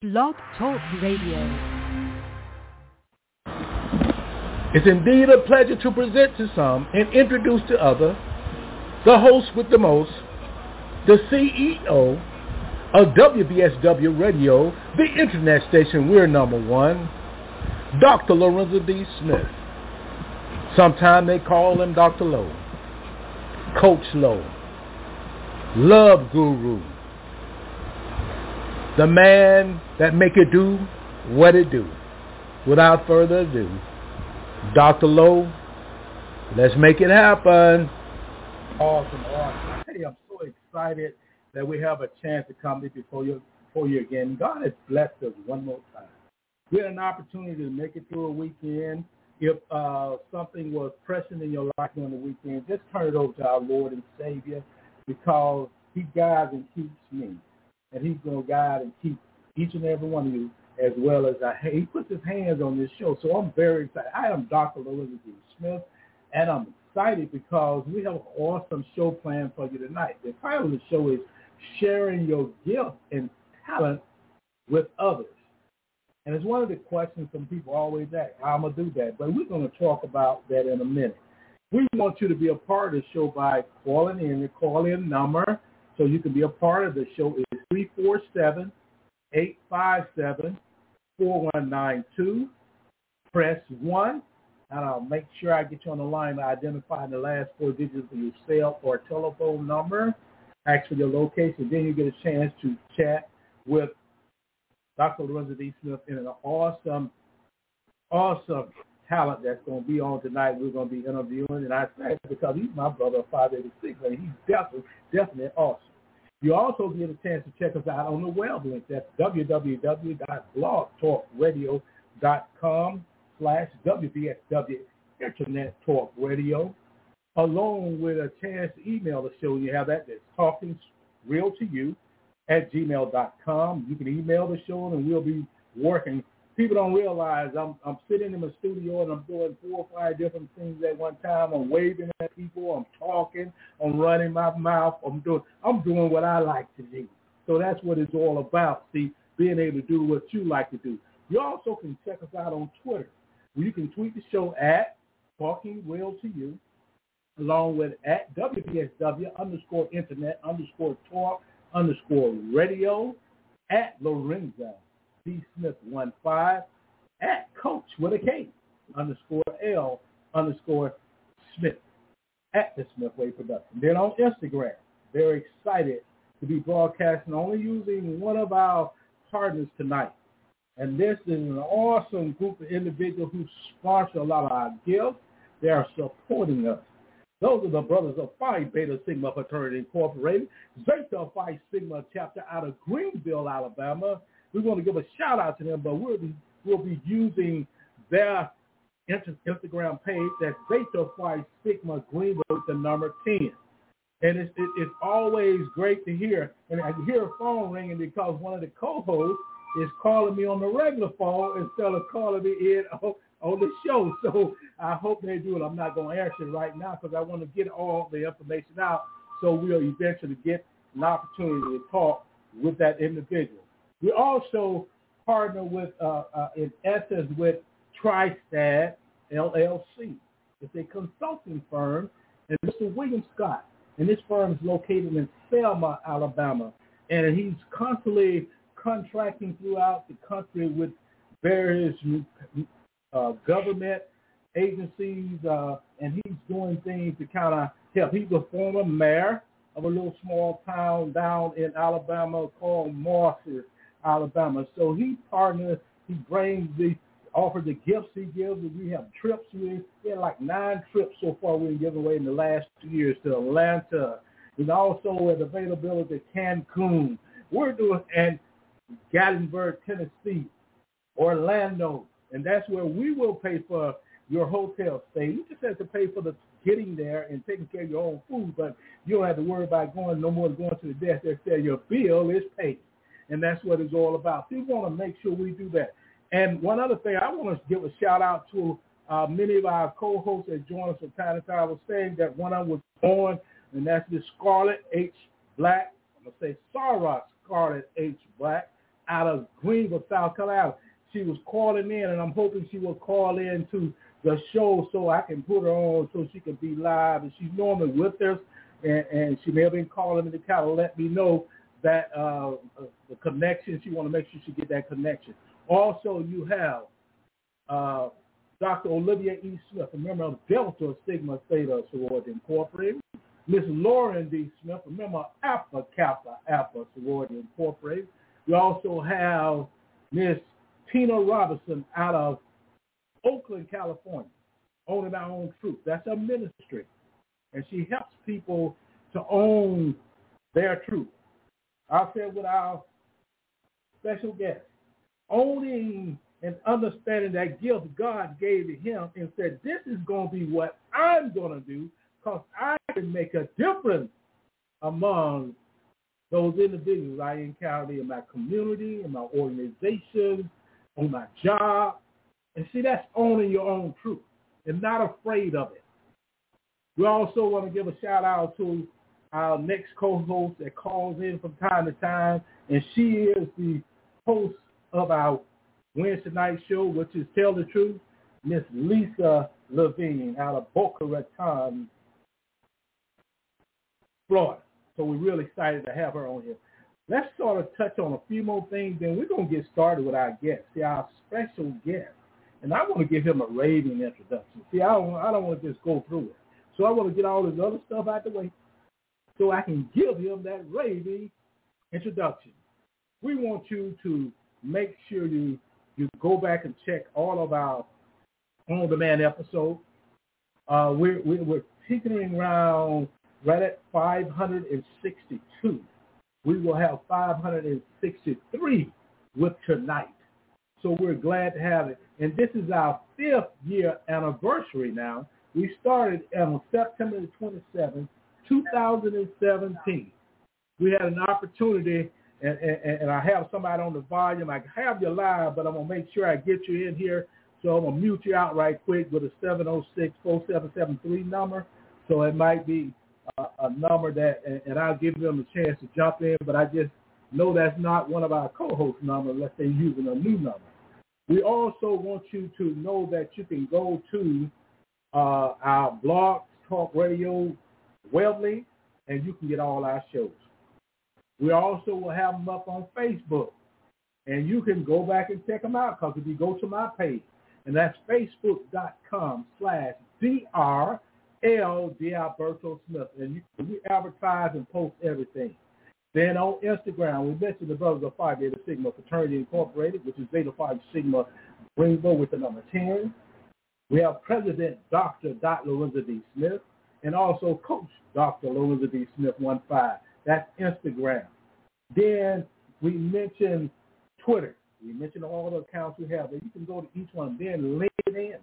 Blog Talk Radio. It's indeed a pleasure to present to some and introduce to others the host with the most, the CEO of WBSW Radio, the internet station we're number one, Dr. Lorenzo D. Smith. Sometimes they call him Dr. Lowe, Coach Lowe, Love Guru, the man that make it do what it do. Without further ado, Dr. Lowe, let's make it happen. Awesome. Hey, I'm so excited that we have a chance to come before you again. God has blessed us one more time. We had an opportunity to make it through a weekend. If something was pressing in your life during the weekend, just turn it over to our Lord and Savior, because he guides and keeps me. And he's going to guide and keep each and every one of you, as well as he puts his hands on this show. So I'm very excited. I am Dr. Lorenzo D. Smith, and I'm excited because we have an awesome show planned for you tonight. The title of the show is Sharing Your Gift and Talent with Others. And it's one of the questions some people always ask, how am I do that? But we're going to talk about that in a minute. We want you to be a part of the show by calling in. The call-in number so you can be a part of the show is 347-857-4192. Press 1, and I'll make sure I get you on the line by identifying the last 4 digits of your cell or telephone number. Ask for your location. Then you get a chance to chat with Dr. Lorenzo D. Smith in an awesome talent that's going to be on tonight. We're going to be interviewing, and I say it because he's my brother, 586, and he's definitely awesome. You also get a chance to check us out on the web link. That's www.blogtalkradio.com/WBSW Internet Talk Radio, along with a chance to email the show. You have that. That's talkingsrealtoyou@gmail.com. You can email the show, and we'll be working. People don't realize I'm sitting in the studio and I'm doing 4 or 5 different things at one time. I'm waving at people. I'm talking. I'm running my mouth. I'm doing what I like to do. So that's what it's all about. See, being able to do what you like to do. You also can check us out on Twitter, where you can tweet the show at Talking Real to You, along with at WBSW_Internet_Talk_Radio, at Lorenzo D. Smith 15, at Coach with a K _L_Smith, at the Smithway Production. Then on Instagram, very excited to be broadcasting only using one of our partners tonight. And this is an awesome group of individuals who sponsor a lot of our gifts. They are supporting us. Those are the brothers of Phi Beta Sigma Fraternity Incorporated, Zeta Phi Sigma chapter out of Greenville, Alabama. We want to give a shout out to them, but we'll be using their Instagram page. That's Zeta Phi Sigma Greenville, the number 10. And it's always great to hear. And I hear a phone ringing because one of the co-hosts is calling me on the regular phone instead of calling me in on the show. So I hope they do it. I'm not going to answer it right now because I want to get all the information out so we'll eventually get an opportunity to talk with that individual. We also partner with, in essence, with Tristad LLC. It's a consulting firm, and Mr. William Scott. And this firm is located in Selma, Alabama. And he's constantly contracting throughout the country with various government agencies, and he's doing things to kind of help. He's a former mayor of a little small town down in Alabama called Marcy, Alabama. So he partners, he offers the gifts he gives. We have trips. We had like 9 trips so far we've given away in the last 2 years to Atlanta, and also with availability to Cancun. We're doing, and Gatlinburg, Tennessee, Orlando, and that's where we will pay for your hotel stay. You just have to pay for the getting there and taking care of your own food, but you don't have to worry about going to the desk. They say your bill is paid, and that's what it's all about. So we want to make sure we do that. And one other thing, I want to give a shout out to many of our co-hosts that join us from time to time. I was saying that one of them was on, and that's Miss Scarlett H. Black. I'm going to say Sarah Scarlett H. Black. out of Greenville, South Carolina. She was calling in, and I'm hoping she will call in to the show so I can put her on so she can be live. And she's normally with us, and she may have been calling me to kind of let me know that the connection. She want to make sure she get that connection. Also, you have Dr. Olivia E. Smith, a member of Delta Sigma Theta Sorority Incorporated. Miss Lauren D. Smith, a member of Alpha Kappa Alpha Sorority Incorporated. We also have Miss Tina Robinson out of Oakland, California, owning our own truth. That's a ministry, and she helps people to own their truth. I said with our special guest, owning and understanding that gift God gave to him and said, this is going to be what I'm going to do because I can make a difference among those individuals I encounter in my community, in my organization, on my job. And see, that's owning your own truth and not afraid of it. We also want to give a shout out to our next co-host that calls in from time to time, and she is the host of our Wednesday night show, which is Tell the Truth, Miss Lisa Levine out of Boca Raton, Florida. So we're really excited to have her on here. Let's sort of touch on a few more things, then we're going to get started with our guest. See, our special guest, and I want to give him a raving introduction. See, I don't want to just go through it. So I want to get all this other stuff out the way so I can give him that raving introduction. We want you to make sure you go back and check all of our on-demand episodes. We're tinkering around right at 562. We will have 563 with tonight. So we're glad to have it. And this is our 5th year anniversary now. We started on September the 27th, 2017. We had an opportunity, and I have somebody on the volume. I have you live, but I'm going to make sure I get you in here. So I'm going to mute you out right quick with a 706-4773 number. So it might be a number that, and I'll give them a chance to jump in, but I just know that's not one of our co-host numbers unless they're using a new number. We also want you to know that you can go to our Blog Talk Radio web link, and you can get all our shows. We also will have them up on Facebook, and you can go back and check them out, because if you go to my page, and that's facebook.com/DRL Alberto Smith, and we advertise and post everything. Then on Instagram, we mentioned the Brothers of Phi Beta Sigma Fraternity Incorporated, which is Beta Phi Sigma Rainbow with the number 10. We have President Dr. Lorenzo D. Smith, and also Coach Dr. Lorenzo D. Smith 15. That's Instagram. Then we mentioned Twitter. We mentioned all the accounts we have, but you can go to each one. Then LinkedIn,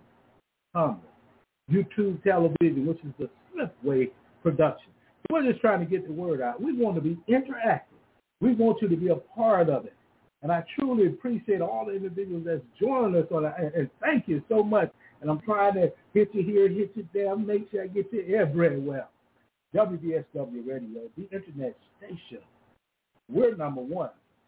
YouTube television, which is the Smith Way production. We're just trying to get the word out. We want to be interactive. We want you to be a part of it. And I truly appreciate all the individuals that's joining us on it. And thank you so much. And I'm trying to hit you here, hit you there, make sure I get you everywhere. WBSW Radio, the internet station, we're number one,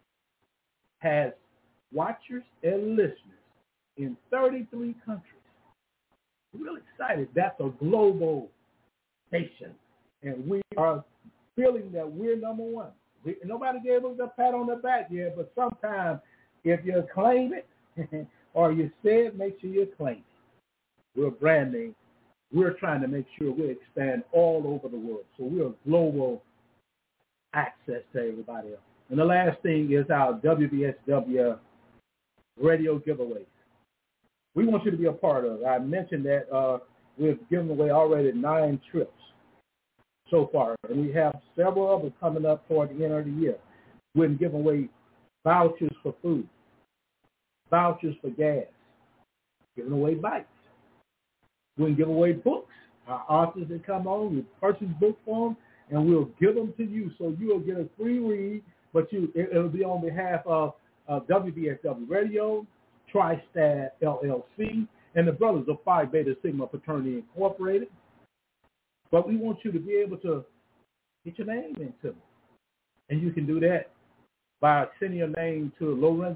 has watchers and listeners in 33 countries. We're really excited. That's a global station. And we are feeling that we're number one. Nobody gave us a pat on the back yet, but sometimes if you claim it or you say it, make sure you claim it. We're branding. We're trying to make sure we expand all over the world. So we're a global access to everybody else. And the last thing is our WBSW radio giveaways. We want you to be a part of it. I mentioned that we've given away already 9 trips so far, and we have several others coming up toward the end of the year. We're giving away vouchers for food, vouchers for gas, giving away bikes. We're going to give away books. Our authors that come on, we purchase books for them, and we'll give them to you. So you'll get a free read, but it'll be on behalf of WBSW Radio, TriStat LLC, and the Brothers of Phi Beta Sigma Fraternity Incorporated. But we want you to be able to get your name into them. And you can do that by sending your name to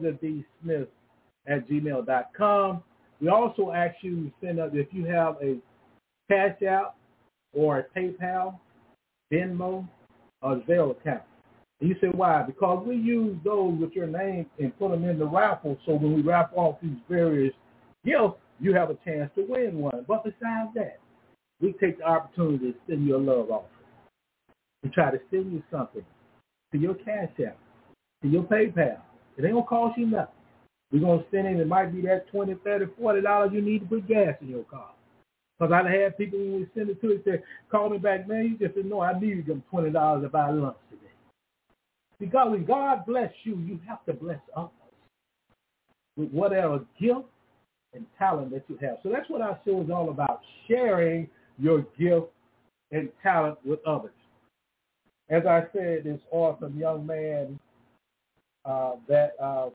LorenzoDSmith@gmail.com. We also ask you to send us, if you have a Cash App or a PayPal, Venmo, or Zelle account. And you say, why? Because we use those with your name and put them in the raffle, so when we raffle off these various gifts, you have a chance to win one. But besides that, we take the opportunity to send you a love offering. We try to send you something to your Cash App, to your PayPal. It ain't going to cost you nothing. We're going to send in, it might be that $20, $30, $40 you need to put gas in your car. Because I've had people, when we send it to you, say, call me back, man, you just said, no, I needed them $20 to buy lunch today. Because when God bless you, you have to bless others with whatever gift and talent that you have. So that's what our show is all about, sharing your gift and talent with others. As I said, this awesome young man that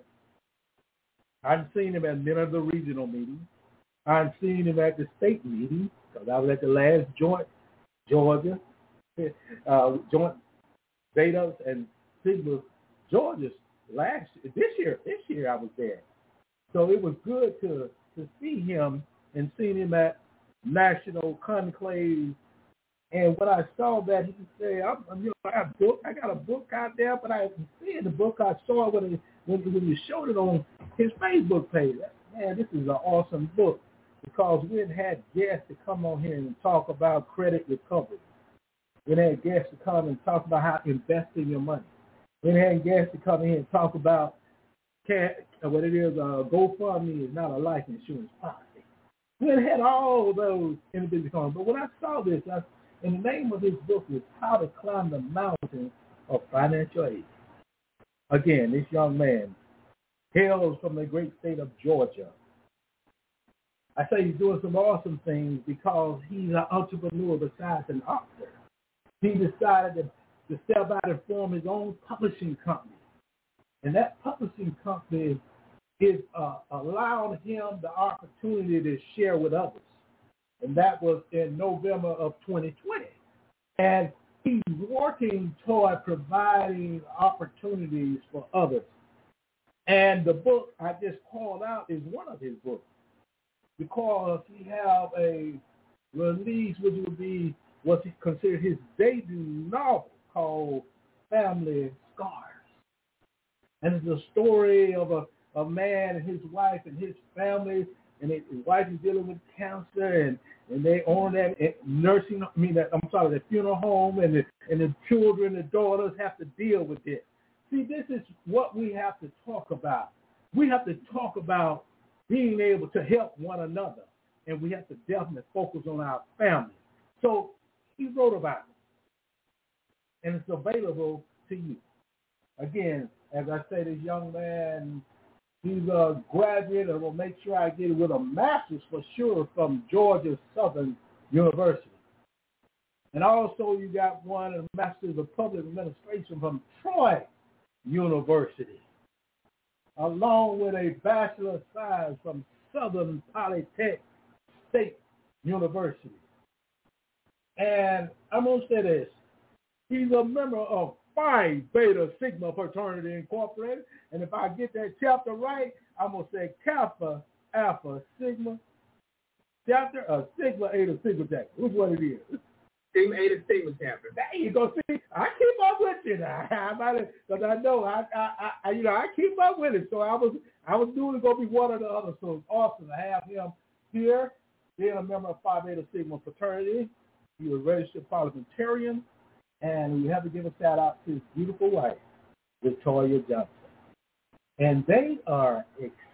I've seen him at many of the regional meetings. I've seen him at the state meeting, because I was at the last joint, Georgia, joint Beta and Sigma, Georgia this year I was there. So it was good to see him and seeing him at national conclave. And when I saw that, he said, I got a book out there, but I can see in the book, I saw it when you showed it on his Facebook page. Man, this is an awesome book, because we had guests to come on here and talk about credit recovery. We had guests to come and talk about how investing your money. We had guests to come in and talk about what it is, GoFundMe is not a life insurance policy. We had all those individuals come. But when I saw this, and the name of this book is How to Climb the Mountain of Financial Aid. Again, this young man hails from the great state of Georgia. I say he's doing some awesome things because he's an entrepreneur besides an author. He decided to step out and form his own publishing company. And that publishing company is allowed him the opportunity to share with others. And that was in November of 2020. And he's working toward providing opportunities for others. And the book I just called out is one of his books, because he have a release which would be what's considered his debut novel called Family Scars. And it's a story of a man and his wife and his family, and his wife is dealing with cancer, and they own that the funeral home, and the children, the daughters have to deal with it. See, this is what we have to talk about. We have to talk about being able to help one another, and we have to definitely focus on our family. So he wrote about it, and it's available to you. Again, as I say, this young man, he's a graduate, and we'll make sure I get it with a master's for sure from Georgia Southern University. And also you got one, a master's of public administration from Troy University, along with a Bachelor of Science from Southern Polytechnic State University. And I'm going to say this. He's a member of Phi Beta Sigma Fraternity Incorporated. And if I get that chapter right, I'm going to say Kappa Alpha Sigma chapter or Sigma Eta Sigma chapter. Which one it is? Sigma Eta Sigma chapter. There you go. See, I keep up with you now. Because I know I keep up with it. So I was doing it going to be one or the other. So it's awesome to have him here, being a member of Phi Beta Sigma Fraternity. He was a registered parliamentarian. And we have to give a shout out to his beautiful wife, Victoria Johnson. And they are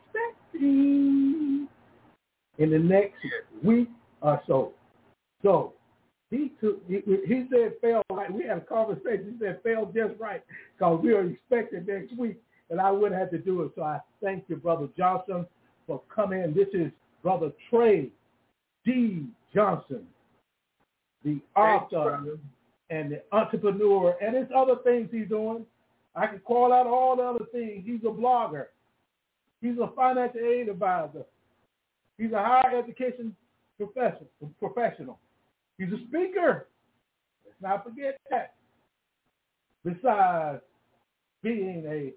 expecting in the next week or so. So he said fail right. We had a conversation. He said fail just right, because we are expecting next week, and I wouldn't have to do it. So I thank you, Brother Johnson, for coming. This is Brother Trey D. Johnson, the author and the entrepreneur, and there's other things he's doing. I can call out all the other things. He's a blogger. He's a financial aid advisor. He's a higher education professional. He's a speaker. Let's not forget that. Besides being a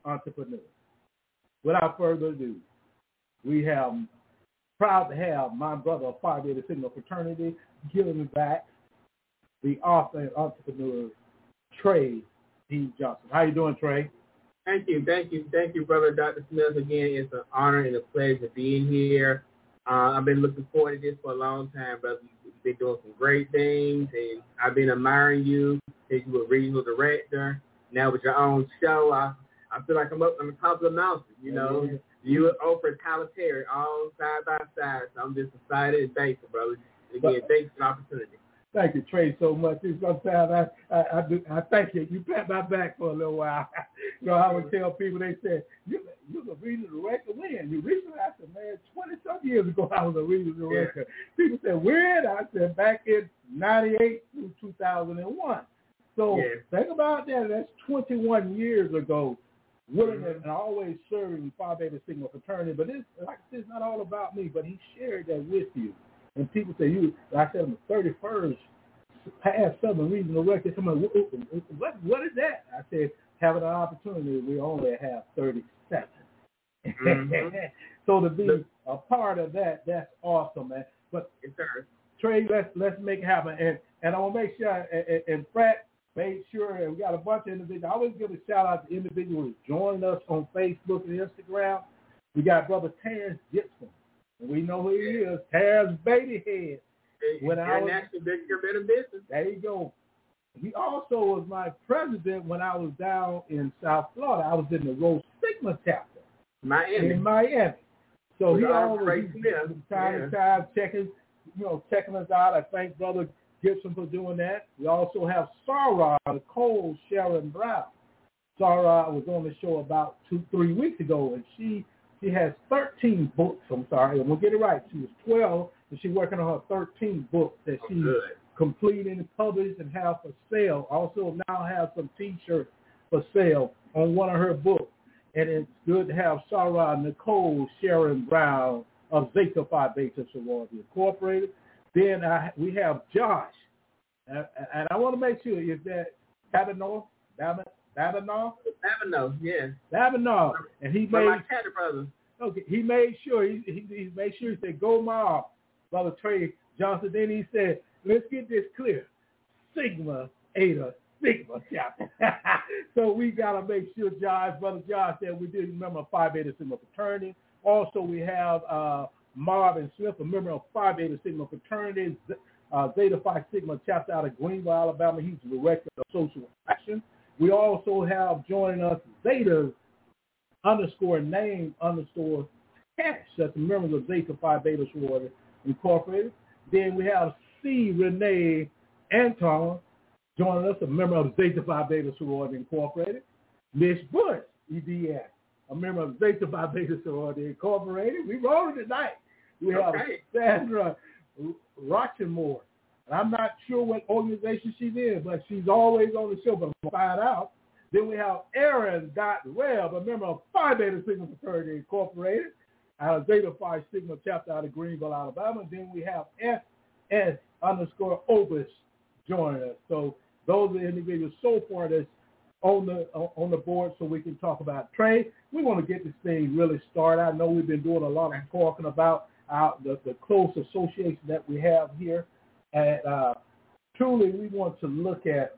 entrepreneurs. Without further ado, we have proud to have my brother of Phi Beta Sigma fraternity giving back the author and entrepreneur Trey D. Johnson. How you doing, Trey? Thank you, brother Dr. Smith. Again, it's an honor and a pleasure being here. I've been looking forward to this for a long time, brother. You've been doing some great things, and I've been admiring you as you were regional director. Now with your own show, I feel like I'm up on the top of the mountain. You know, mm-hmm. You and Oprah and Tyler Perry all side by side. So I'm just excited and thankful, brother. Again, thanks for the opportunity. Thank you, Trey, so much. Sometimes I thank you. You pat my back for a little while. You know, I would tell people, they said, you're a regional director when? You recently? I said, man, 20-some years ago, I was a regional director. Yeah. People said, when? I said, back in 98 through 2001. So think about that. That's 21 years ago. Willing and always serving Phi Beta Sigma fraternity. But it's, like I said, it's not all about me, but he shared that with you. And people say, like I said, on the 31st, past Southern Regional Record. Somebody, what is that? I said, having an opportunity, we only have 30 seconds. Mm-hmm. So to be a part of that, that's awesome, man. But Trey, let's make it happen. And I want to make sure, and Pratt made sure, and we got a bunch of individuals. I always give a shout out to individuals joining us on Facebook and Instagram. We got Brother Terrence Gibson. We know who he is, Terrence Babyhead. International Better Business. There you go. He also was my president when I was down in South Florida. I was in the Rho Sigma chapter. In Miami. So he always from time to time checking us out. I thank Brother Gibson for doing that. We also have Sarah Nicole Sharon Brown. Sarah was on the show about 2-3 weeks ago, and she has 13 books. I'm sorry, I'm going to get it right. She was 12, and she's working on her 13th book that she's completing and published and have for sale. Also now have some T-shirts for sale on one of her books. And it's good to have Sarah Nicole Sharon Brown of Zeta Phi Beta Sorority Incorporated. Then we have Josh. And I want to make sure, is that Babinow? Yes. Babinow. And he made my cat brother. Okay, he made sure he made sure he said, "Go Mom, Brother Trey Johnson." Then he said, "Let's get this clear: Sigma, Eta, Sigma chapter." So we gotta make sure, Brother Josh, that we did remember Phi Beta Sigma fraternity. Also, we have Marvin Smith, a member of Phi Beta Sigma fraternity, Zeta Phi Sigma chapter out of Greenville, Alabama. He's the director of social action. We also have joining us Zeta _name_ Cash. That's a member of Zeta Phi Beta Sorority Incorporated. Then we have C. Renee Anton joining us, a member of Zeta Phi Beta Sorority Incorporated. Miss Bush, EDS, a member of Zeta Phi Beta Sorority Incorporated. We rolling tonight. We have Sandra Rochamore. I'm not sure what organization she's in, but she's always on the show, but I'm going to find out. Then we have Aaron Webb, a member of Phi Beta Sigma Fraternity Incorporated, out of Zeta Phi Sigma chapter out of Greenville, Alabama. Then we have SS_Obis joining us. So those are the individuals so far that's on the board, so we can talk about trade. We want to get this thing really started. I know we've been doing a lot of talking about the close association that we have here. And truly, we want to look at,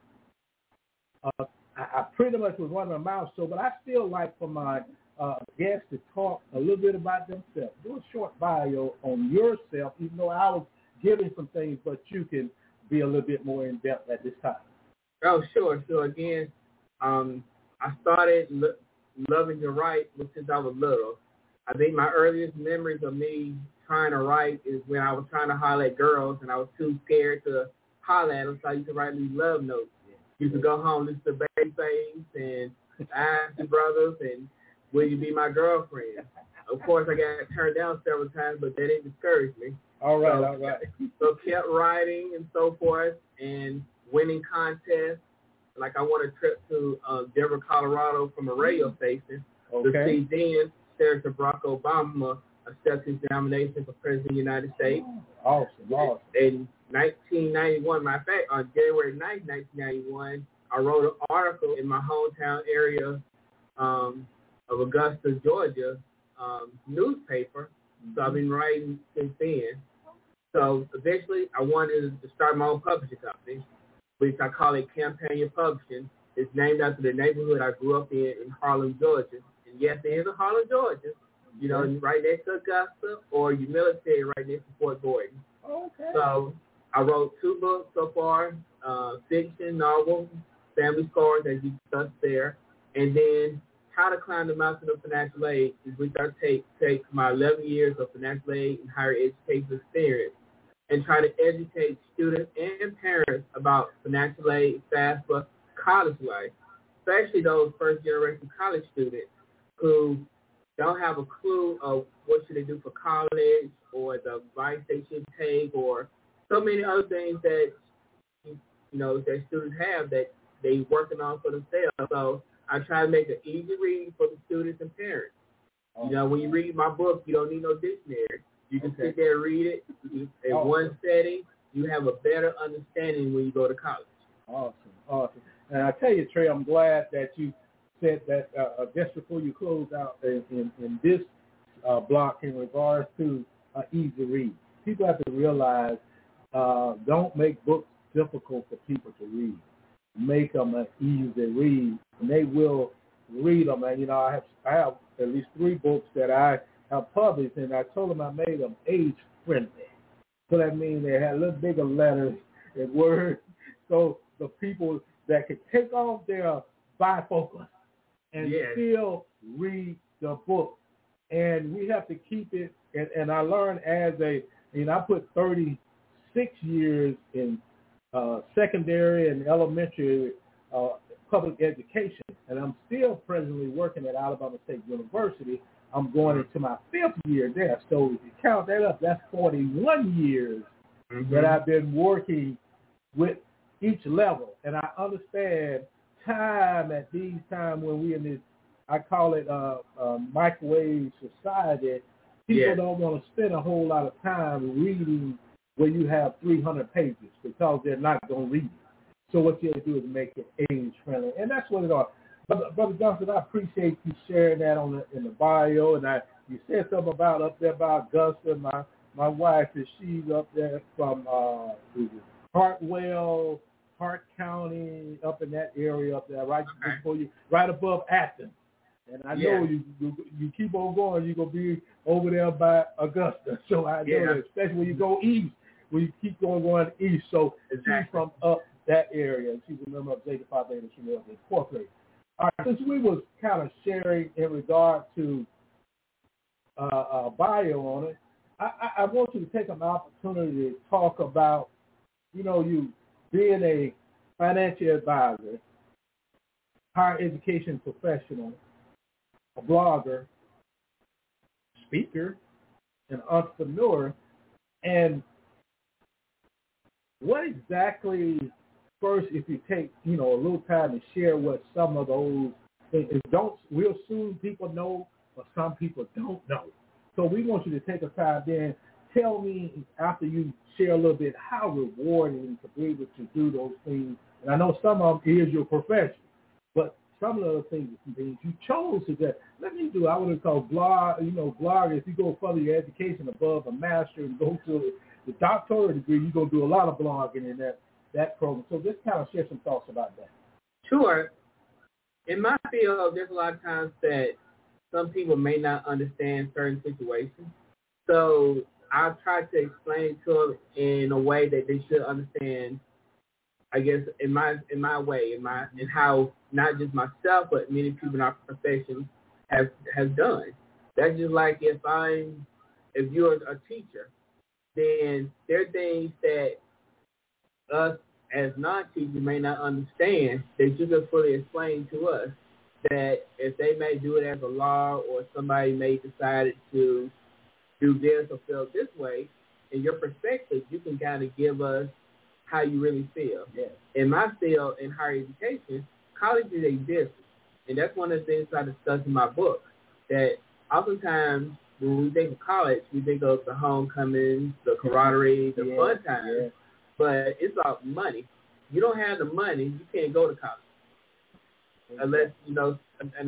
I pretty much was running my mouth, but I still like for my guests to talk a little bit about themselves. Do a short bio on yourself, even though I was giving some things, but you can be a little bit more in-depth at this time. Oh, sure. So, again, I started loving to write since I was little. I think my earliest memories of me trying to write is when I was trying to holler at girls, and I was too scared to holler at them, so I used to write these love notes. Used to go home, listen to Babyface and Auntie Brothers and Will You Be My Girlfriend? Of course, I got turned down several times, but that didn't discourage me. All right. So kept writing and so forth and winning contests. Like I won a trip to Denver, Colorado from a radio station to see then Senator Barack Obama accept his nomination for President of the United States. Awesome. In 1991, matter of fact, on January 9th, 1991, I wrote an article in my hometown area of Augusta, Georgia newspaper. So I've been writing since then. So eventually I wanted to start my own publishing company, which I call it Campania Publishing. It's named after the neighborhood I grew up in Harlem, Georgia. And yes, it is in Harlem, Georgia. You know, right next to Augusta, or your military right next to Fort Gordon. Okay. So I wrote 2 books so far, fiction, novel, Family Scars, as you discussed there, and then How to Climb the Mountain of Financial Aid, in which I take my 11 years of financial aid and higher education experience and try to educate students and parents about financial aid, FAFSA, college life, especially those first-generation college students who don't have a clue of what should they do for college or the advice they should take or so many other things that, that students have that they working on for themselves. So I try to make it easy read for the students and parents. You know, when you read my book, you don't need no dictionary. You can sit there and read it in one setting. You have a better understanding when you go to college. Awesome. And I tell you, Trey, I'm glad that you said that just before you close out in this block in regards to easy read. People have to realize don't make books difficult for people to read. Make them an easy read, and they will read them. And, I have at least 3 books that I have published, and I told them I made them age-friendly. So that means they had a little bigger letters and words, so the people that could take off their bifocals and still read the book. And we have to keep it, and I learned I put 36 years in secondary and elementary public education, and I'm still presently working at Alabama State University. I'm going into my 5th year there. So if you count that up, that's 41 years that I've been working with each level. And I understand time at these times when we're in this, I call it microwave society, people don't want to spend a whole lot of time reading where you have 300 pages because they're not going to read it. So what you have to do is make it age-friendly. And that's what it is. Brother Johnson, I appreciate you sharing that in the bio. And you said something up there about Augusta. My wife, she's up there from Hartwell, Hart County, up in that area up there, right before you, right above Athens. And I know you keep on going, you're going to be over there by Augusta. So I know that, especially when you go east, when you keep going east. So she's from up that area. She's a member of Zeta Phi Beta Chanel Incorporated. All right, since we was kind of sharing in regard to bio on it, I want you to take an opportunity to talk about, you being a financial advisor, higher education professional, a blogger, speaker, an entrepreneur, and what exactly, first, if you take, a little time to share what some of those things, we'll soon people know, but some people don't know. So we want you to take a time then, tell me after you share a little bit how rewarding to be able to do those things. And I know some of them is your profession, but some of the things you chose to do. Let me do, I would call blog, if you go further your education above a master and go to the doctoral degree, you're going to do a lot of blogging in that program. So just kind of share some thoughts about that. Sure. In my field, there's a lot of times that some people may not understand certain situations. So I try to explain to them in a way that they should understand, I guess, in my way, in how not just myself, but many people in our profession have done. That's just like if you're a teacher, then there are things that us as non-teachers may not understand that you can fully explain to us, that if they may do it as a law or somebody may decide to do this or feel this way, in your perspective, you can kind of give us how you really feel. Yes. In my field, in higher education, college is a business. And that's one of the things I discuss in my book, that oftentimes when we think of college, we think of the homecomings, the camaraderie, the fun times. Yeah. But it's about money. You don't have the money, you can't go to college. Unless, and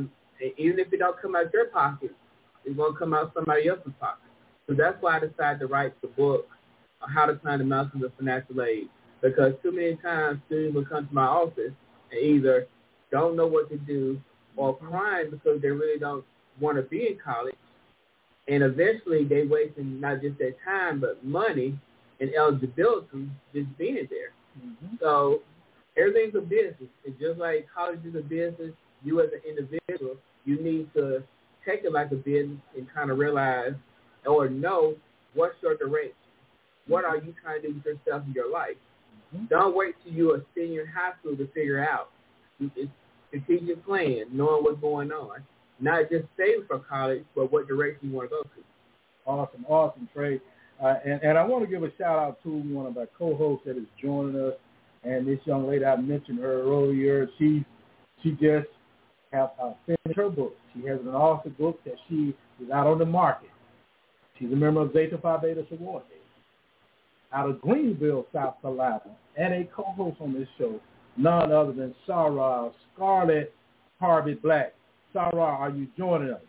And even if it don't come out your pocket, it's going to come out somebody else's pocket. So that's why I decided to write the book, How to Climb the Mountains of Financial Aid, because too many times students will come to my office and either don't know what to do or crying because they really don't want to be in college. And eventually they wasting not just their time but money and eligibility just being there. Mm-hmm. So everything's a business. And just like college is a business, you as an individual, you need to take it like a business and kind of realize or know what's your direction. What are you trying to do with yourself in your life? Mm-hmm. Don't wait till you're a senior in high school to figure out. It's strategic plan, knowing what's going on. Not just saving for college, but what direction you want to go to. Awesome, Trey. And I want to give a shout-out to one of our co-hosts that is joining us. And this young lady, I mentioned her earlier, she just have finished her book. She has an awesome book that she is out on the market. She's a member of Zeta Phi Beta Sorority out of Greenville, South Carolina, and a co-host on this show, none other than Sarah Scarlett Harvey Black. Sarah, are you joining us?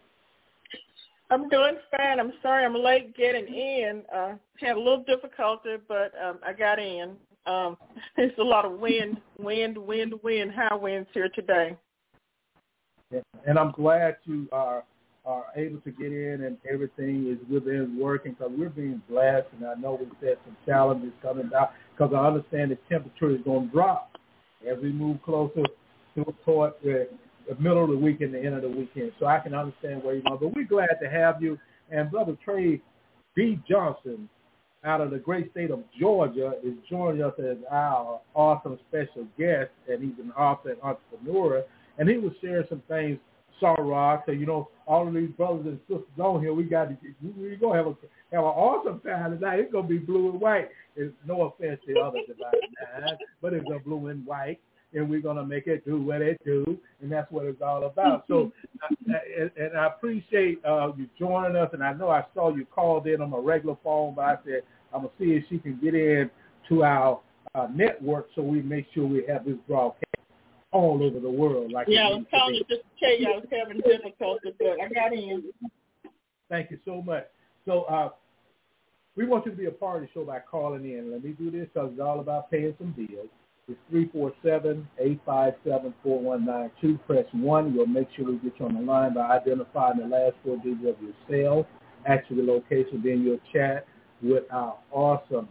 I'm doing fine. I'm sorry I'm late getting in. Had a little difficulty, but I got in. There's a lot of wind, high winds here today. Yeah. And I'm glad you are able to get in and everything is within working because we're being blessed, and I know we've had some challenges coming down because I understand the temperature is going to drop as we move closer toward the middle of the weekend, the end of the weekend. So I can understand where you're going. But we're glad to have you. And Brother Trey B. Johnson out of the great state of Georgia is joining us as our awesome special guest, and he's an author and entrepreneur. And he was sharing some things, Sarah, so, you know, all of these brothers and sisters on here, we're going to have an awesome time tonight. It's going to be blue and white. It's no offense to others about that, but it's a blue and white. And we're going to make it do what it do, and that's what it's all about. So, and I appreciate you joining us, and I know I saw you called in on my regular phone, but I said I'm going to see if she can get in to our network so we make sure we have this broadcast all over the world. Like yeah, I was calling you just to tell you I was having difficulty, but I got in. Thank you so much. So we want you to be a part of the show by calling in. Let me do this because it's all about paying some bills. It's 347-857-4192. Press 1. We'll make sure we get you on the line by identifying the last 4 digits of your cell, actual location, then you'll chat with our awesome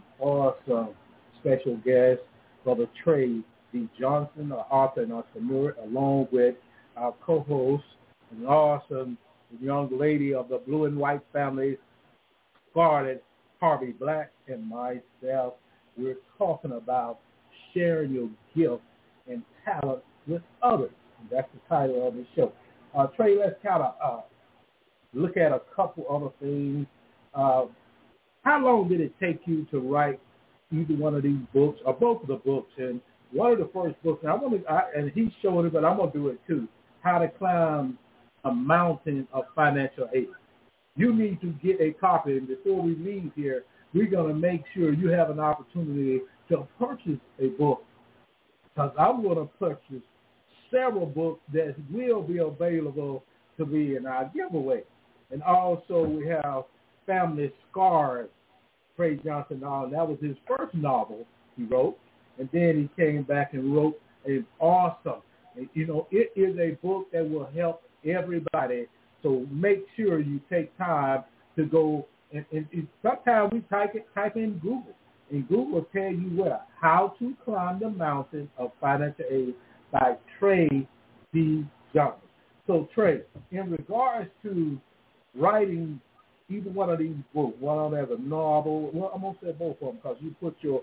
special guest, Brother Trey B. Johnson, an author and entrepreneur, along with our co-host, an awesome young lady of the Blue and White family, Scarlett Harvey Black, and myself. We're talking about sharing your gift and talent with others. And that's the title of the show. Trey, let's kind of look at a couple other things. How long did it take you to write either one of these books or both of the books? And one of the first books, and he's showing it, but I'm going to do it too, How to Climb a Mountain of Financial Aid. You need to get a copy, and before we leave here, we're going to make sure you have an opportunity to purchase a book, because I'm going to purchase several books that will be available to be in our giveaway. And also we have Family Scars, Trey Johnson, and that was his first novel he wrote, and then he came back and wrote an awesome, you know, it is a book that will help everybody, so make sure you take time to go, and sometimes we type in Google, and Google will tell you what, How to Climb the Mountain of Financial Aid by Trey B. Johnson. So, Trey, in regards to writing either one of these books, one of them as a novel, well, I'm going to say both of them because you put your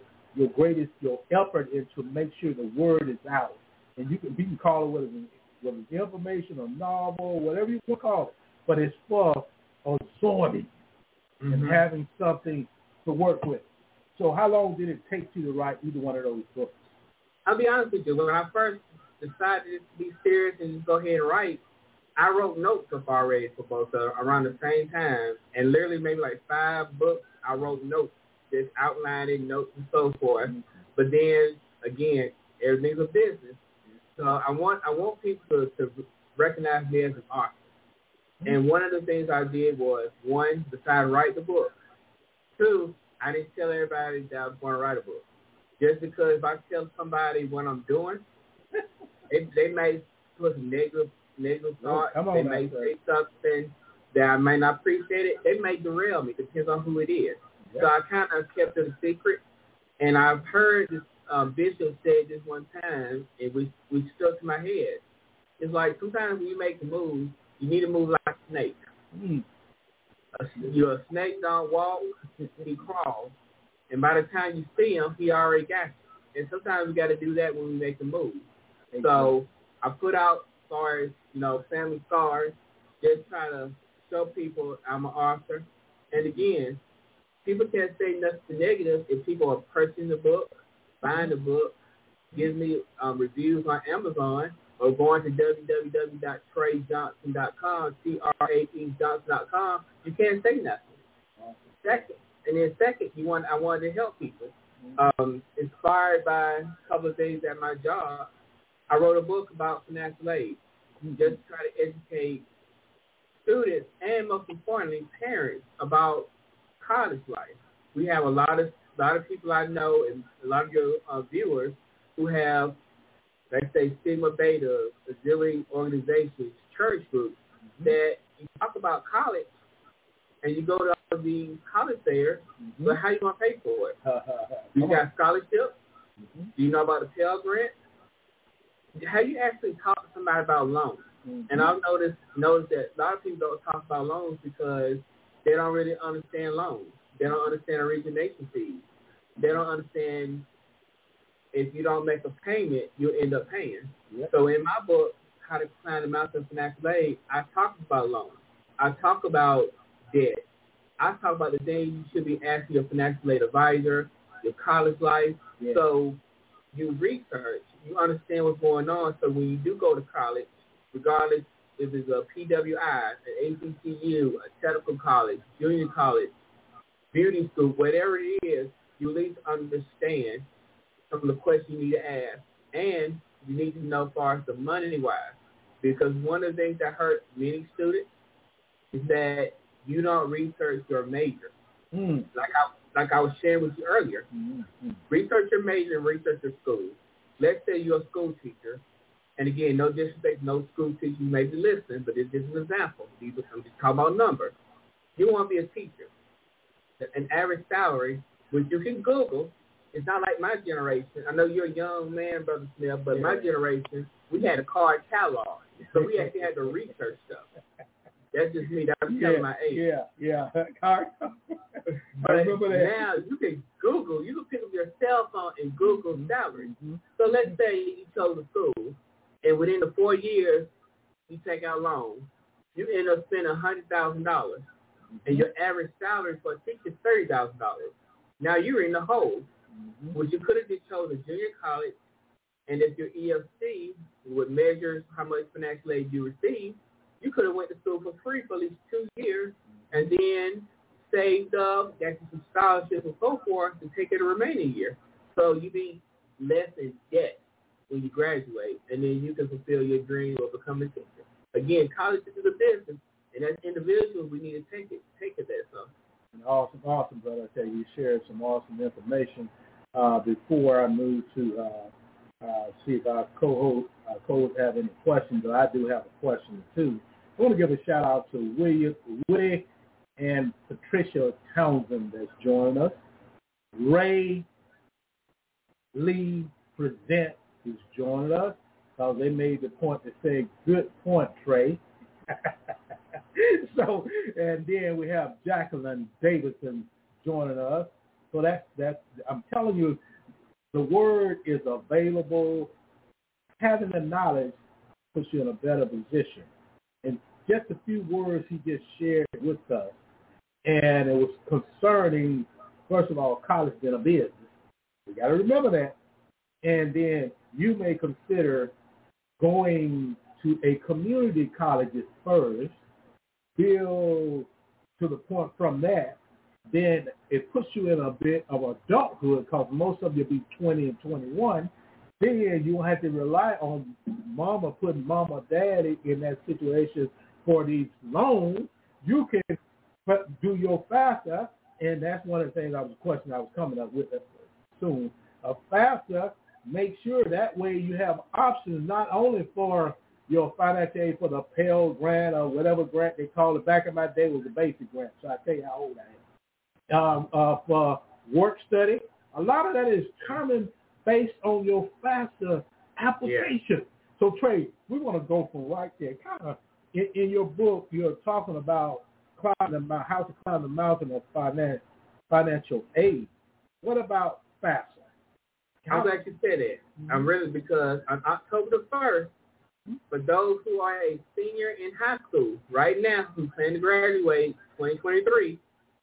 effort into make sure the word is out. And you can call it whether it's information or novel, whatever you want to call it. But it's for absorbing and having something to work with. So how long did it take you to write either one of those books? I'll be honest with you. When I first decided to be serious and just go ahead and write, I wrote notes up already for both of them around the same time. And literally maybe like 5 books, I wrote notes, just outlining notes and so forth. But then, again, everything's a business. So I want people to recognized me as an author. And one of the things I did was, one, decide to write the book. Two, I didn't tell everybody that I was going to write a book. Just because if I tell somebody what I'm doing, they may put negative thoughts. They may say something that I may not appreciate it. They may derail me. Depends on who it is. Yep. So I kind of kept it a secret. And I've heard this Bishop said this one time, and we stuck to my head. It's like sometimes when you make the move, you need to move like a snake. You're a snake, don't walk, he crawls. And by the time you see him, he already got you. And sometimes we got to do that when we make the move. So I put out stars, family stars, just trying to show people I'm an author. And again, people can't say nothing negative if people are purchasing the book, buying the book, giving me reviews on Amazon, or going to www.traejohnson.com, TRAEJohnson.com. You can't say nothing. Second, I wanted to help people. Inspired by a couple of things at my job, I wrote a book about financial aid. Just try to educate students and, most importantly, parents about college life. We have a lot of people I know, and a lot of your viewers who have, let's say, Sigma Beta, auxiliary organizations, church groups, that you talk about college and you go to all the college fairs, but how you going to pay for it? You got scholarships? Do you know about the Pell Grant? How you actually talk to somebody about loans? And I've noticed that a lot of people don't talk about loans because they don't really understand loans. They don't understand origination fees. They don't understand if you don't make a payment, you'll end up paying. Yep. So in my book, How to Climb the Mountain of Financial Aid, I talk about loans. I talk about debt. I talk about the things you should be asking your financial aid advisor, your college life. Yeah. So you research, you understand what's going on. So when you do go to college, regardless if it's a PWI, an ACCU, a technical college, junior college, beauty school, whatever it is, you at least understand some of the questions you need to ask. And you need to know as far as the money-wise. Because one of the things that hurt many students is that you don't research your major. Like I was sharing with you earlier. Research your major and research your school. Let's say you're a school teacher. And again, no disrespect, no school teacher, you may be listening, but this is an example. I'm just talking about numbers. You want to be a teacher. An average salary, which you can Google, it's not like my generation. I know you're a young man, Brother Smith, but my generation, we had a card catalog. So we actually had to research stuff. That's just me. That's telling my age. Yeah. Card. But now you can Google. You can pick up your cell phone and Google salary. So let's say you chose a school, and within the 4 years, you take out loans. You end up spending $100,000, and your average salary for a teacher is $30,000. Now you're in the hole. Which you could have just chose a junior college, and if your EFC would measure how much financial aid you receive, you could have went to school for free for at least 2 years, and then saved up, got you some scholarships and so forth to take it the remaining year. So you be less in debt when you graduate, and then you can fulfill your dream of becoming a teacher. Again, college is a business, and as individuals, we need to take it there. So. Awesome, brother. I tell you shared some awesome information. Before I move to see if our co-hosts have any questions, but I do have a question too. I want to give a shout out to Woody and Patricia Townsend that's joining us. Ray Lee Present is joining us because they made the point to say, "Good point, Trey." So, and then we have Jacqueline Davidson joining us. So that's I'm telling you, the word is available. Having the knowledge puts you in a better position. And just a few words he just shared with us, and it was concerning, first of all, college being a business. We got to remember that. And then you may consider going to a community college at first, build to the point from that, then it puts you in a bit of adulthood because most of you be 20 and 21, then you won't have to rely on mama putting mama or daddy in that situation for these loans. You can do your FAFSA, and that's one of the things I was coming up with soon. A FAFSA, make sure that way you have options not only for your financial aid for the Pell Grant or whatever grant they call it. Back in my day, it was a basic grant, so I tell you how old I am. For work study, a lot of that is coming based on your FAFSA application. Yeah. So, Trey, we want to go from right there. Kind of in your book, you're talking about how to climb the mountain of financial aid. What about FAFSA? I'm glad you said that. I'm really, because on October the 1st, for those who are a senior in high school right now who plan to graduate 2023,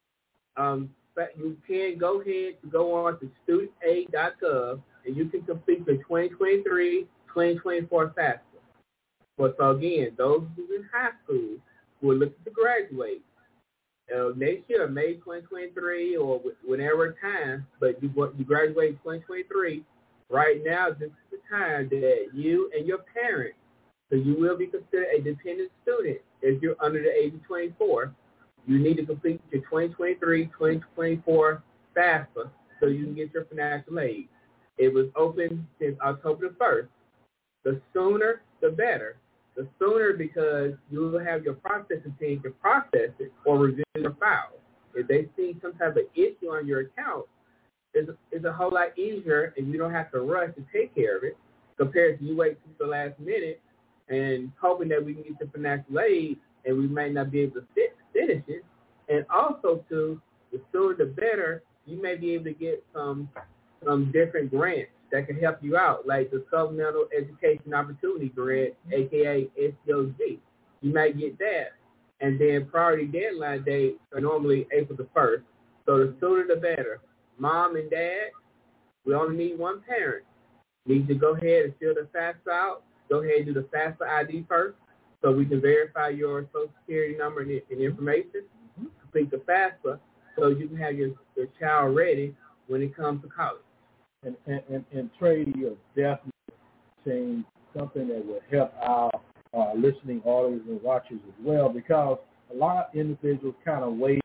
you can go ahead to go on to studentaid.gov and you can complete the 2023-2024 FAFSA. But so again, those who are in high school who are looking to graduate next year, May 2023 or whenever time, but you graduate in 2023, right now this is the time that you and your parents, so you will be considered a dependent student if you're under the age of 24. You need to complete your 2023-2024 FAFSA so you can get your financial aid. It was open since October the 1st. The sooner, the better. The sooner, because you will have your processing team to process it or review your file. If they see some type of issue on your account, it's a whole lot easier and you don't have to rush to take care of it compared to you wait till the last minute and hoping that we can get the financial aid and we might not be able to finish it. And also, too, the sooner the better, you may be able to get some different grants that can help you out, like the Supplemental Education Opportunity Grant, a.k.a. SEOG. You might get that. And then priority deadline dates are normally April the 1st. So the sooner the better. Mom and dad, we only need one parent. Need to go ahead and fill the FAFSA out. Go ahead and do the FAFSA ID first so we can verify your Social Security number and information. Complete the FAFSA so you can have your child ready when it comes to college. And Trey, you're definitely saying something that will help our listening audience and watchers as well, because a lot of individuals kind of wait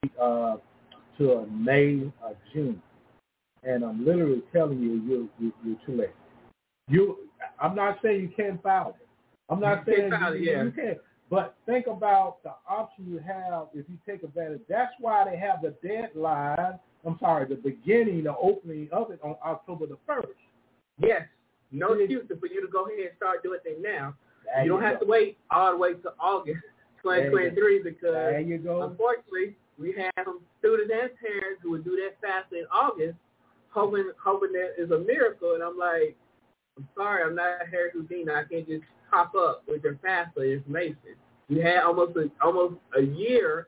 to May or June, and I'm literally telling you, you're too late. I'm not saying you can't file it. I'm not saying you can't. But think about the option you have if you take advantage. That's why they have the deadline. The beginning, the opening of it on October the 1st. Yes. No excuse for you to go ahead and start doing it now. You don't have to wait all the way to August 2023 because, unfortunately, we have some students and parents who would do that FAFSA in August, hoping that is a miracle. And I'm like, I'm sorry, I'm not Harry Houdini. I can't just pop up with your FAFSA information. You had almost a year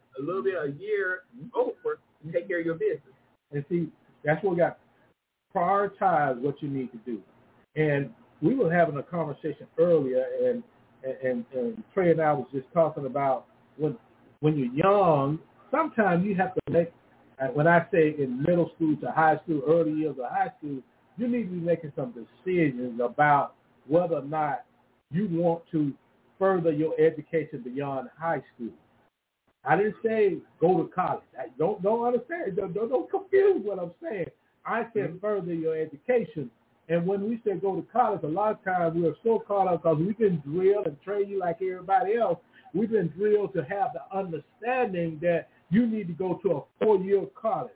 over to take care of your business. And see, that's what we got. Prioritize what you need to do. And we were having a conversation earlier, and Trey and I was just talking about when you're young, sometimes you have to make, when I say in middle school to high school, early years of high school, you need to be making some decisions about whether or not you want to further your education beyond high school. I didn't say go to college. Don't understand. Don't confuse what I'm saying. I said further your education. And when we say go to college, a lot of times we are so caught up because we've been drilled and trained you like everybody else. We've been drilled to have the understanding that you need to go to a 4-year college,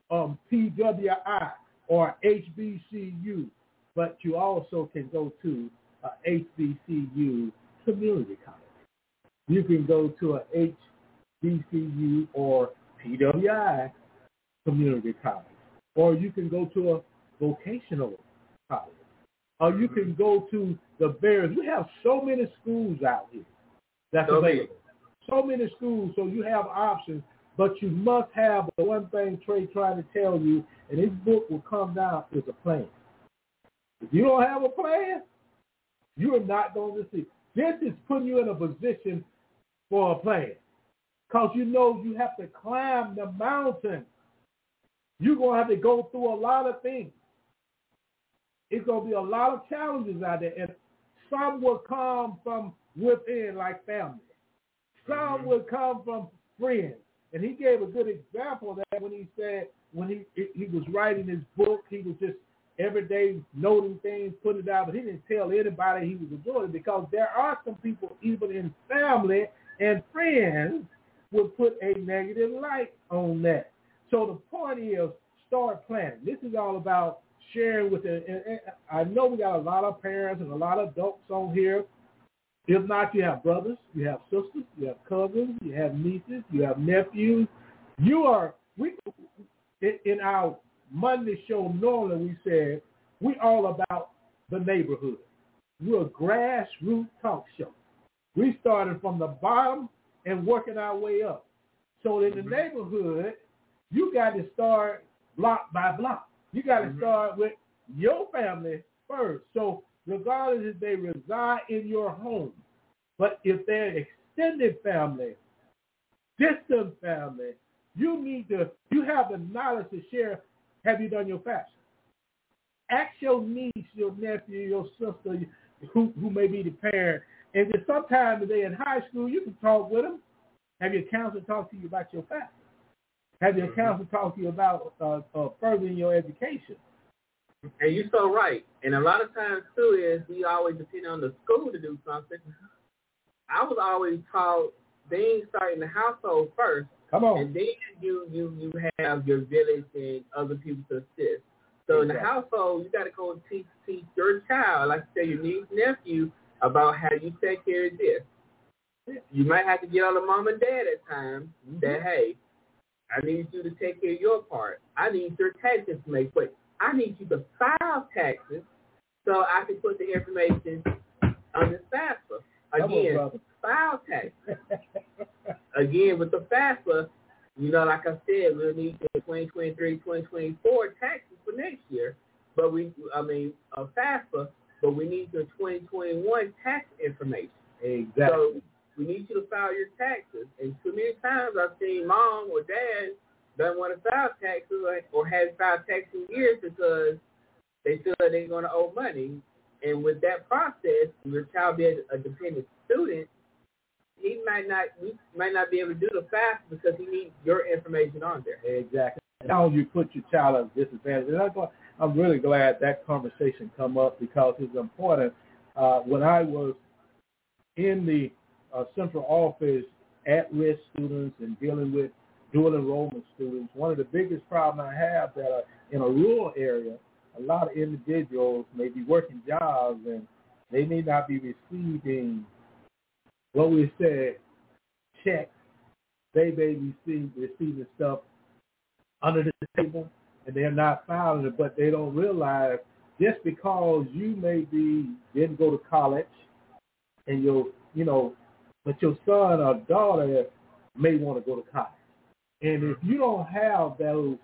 PWI or HBCU, but you also can go to a HBCU community college. You can go to a HBCU or PWI community college, or you can go to a vocational college, or you can go to the various. We have so many schools out here that's available. So many schools, so you have options, but you must have the one thing Trey trying to tell you, and his book will come down, is a plan. If you don't have a plan, you are not going to see. This is putting you in a position for a plan, because you know you have to climb the mountain. You're going to have to go through a lot of things. it's going to be a lot of challenges out there. And some will come from within, like family. Some will come from friends. And he gave a good example of that when he said, when he was writing his book, he was just every day noting things, putting it out, but he didn't tell anybody he was doing it, because there are some people, even in family and friends, will put a negative light on that. So the point is, start planning. This is all about sharing with it. And I know we got a lot of parents and a lot of adults on here. If not, you have brothers, you have sisters, you have cousins, you have nieces, you have nephews. In our Monday show, normally we said we all about the neighborhood. We're a grassroots talk show. We started from the bottom and working our way up. So in the neighborhood, you got to start block by block. You got to start with your family first. So regardless if they reside in your home, but if they're extended family, distant family, you have the knowledge to share. Have you done your fast? Ask your niece, your nephew, your sister, who may be the parent, and then sometimes if they're in high school, you can talk with them. Have your counselor talk to you about your fast? Have your counselor talk to you about furthering your education? And you're so right. And a lot of times, too, is we always depend on the school to do something. I was always taught things start in the household first. Come on. And then you have your village and other people to assist. So in the household, you got to go teach your child, like you say, your niece, nephew, about how you take care of this. You might have to get on the mom and dad at times that, hey, I need you to take care of your part. I need your tax information. But I need you to file taxes so I can put the information on this FAFSA. Again, file taxes. Again, with the FAFSA, like I said, we'll need the 2023, 2024 taxes for next year. But FAFSA, but we need the 2021 tax information. Exactly. So we need you to file your taxes. And too many times I've seen mom or dad doesn't want to file taxes or hasn't filed taxes in years because they feel that they're going to owe money. And with that process, your child being a dependent student, we might not be able to do the FAFSA because he needs your information on there. Exactly. Now you put your child at a disadvantage. And I'm really glad that conversation come up because it's important. When I was in the central office, at-risk students and dealing with dual enrollment students, one of the biggest problems I have that are in a rural area, a lot of individuals may be working jobs and they may not be receiving what we said, checks. They may be receiving stuff under the table and they're not filing it, but they don't realize just because you didn't go to college and but your son or daughter may want to go to college. And if you don't have those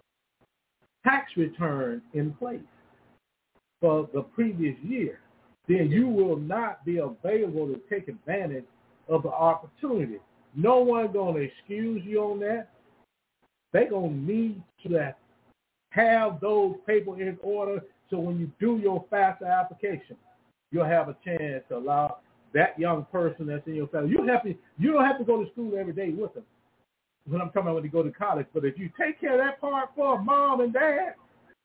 tax returns in place for the previous year, then you will not be available to take advantage of the opportunity. No one's going to excuse you on that. They're going to need to have those papers in order so when you do your FAFSA application, you'll have a chance to allow that young person that's in your family. You don't have to go to school every day with them. When I'm talking about when you go to college, but if you take care of that part for mom and dad,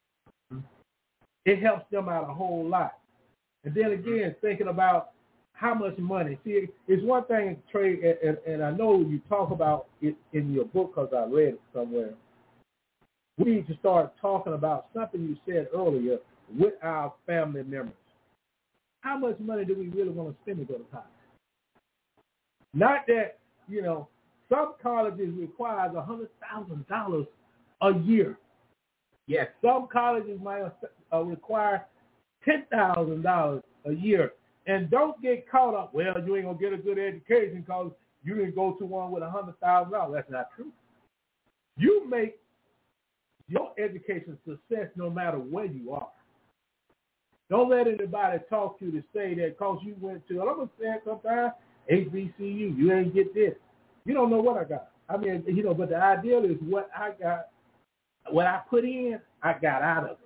it helps them out a whole lot. And then again, thinking about how much money. See, it's one thing, Trey, and I know you talk about it in your book because I read it somewhere. We need to start talking about something you said earlier with our family members. How much money do we really want to spend to go to college? Not that, some colleges require $100,000 a year. Yes. Some colleges might require $10,000 a year. And don't get caught up, well, you ain't going to get a good education because you didn't go to one with $100,000. That's not true. You make your education success no matter where you are. Don't let anybody talk to you to say that because you went to, I'm going to say it sometimes, HBCU, you ain't get this. You don't know what I got. But the ideal is what I got, what I put in, I got out of it.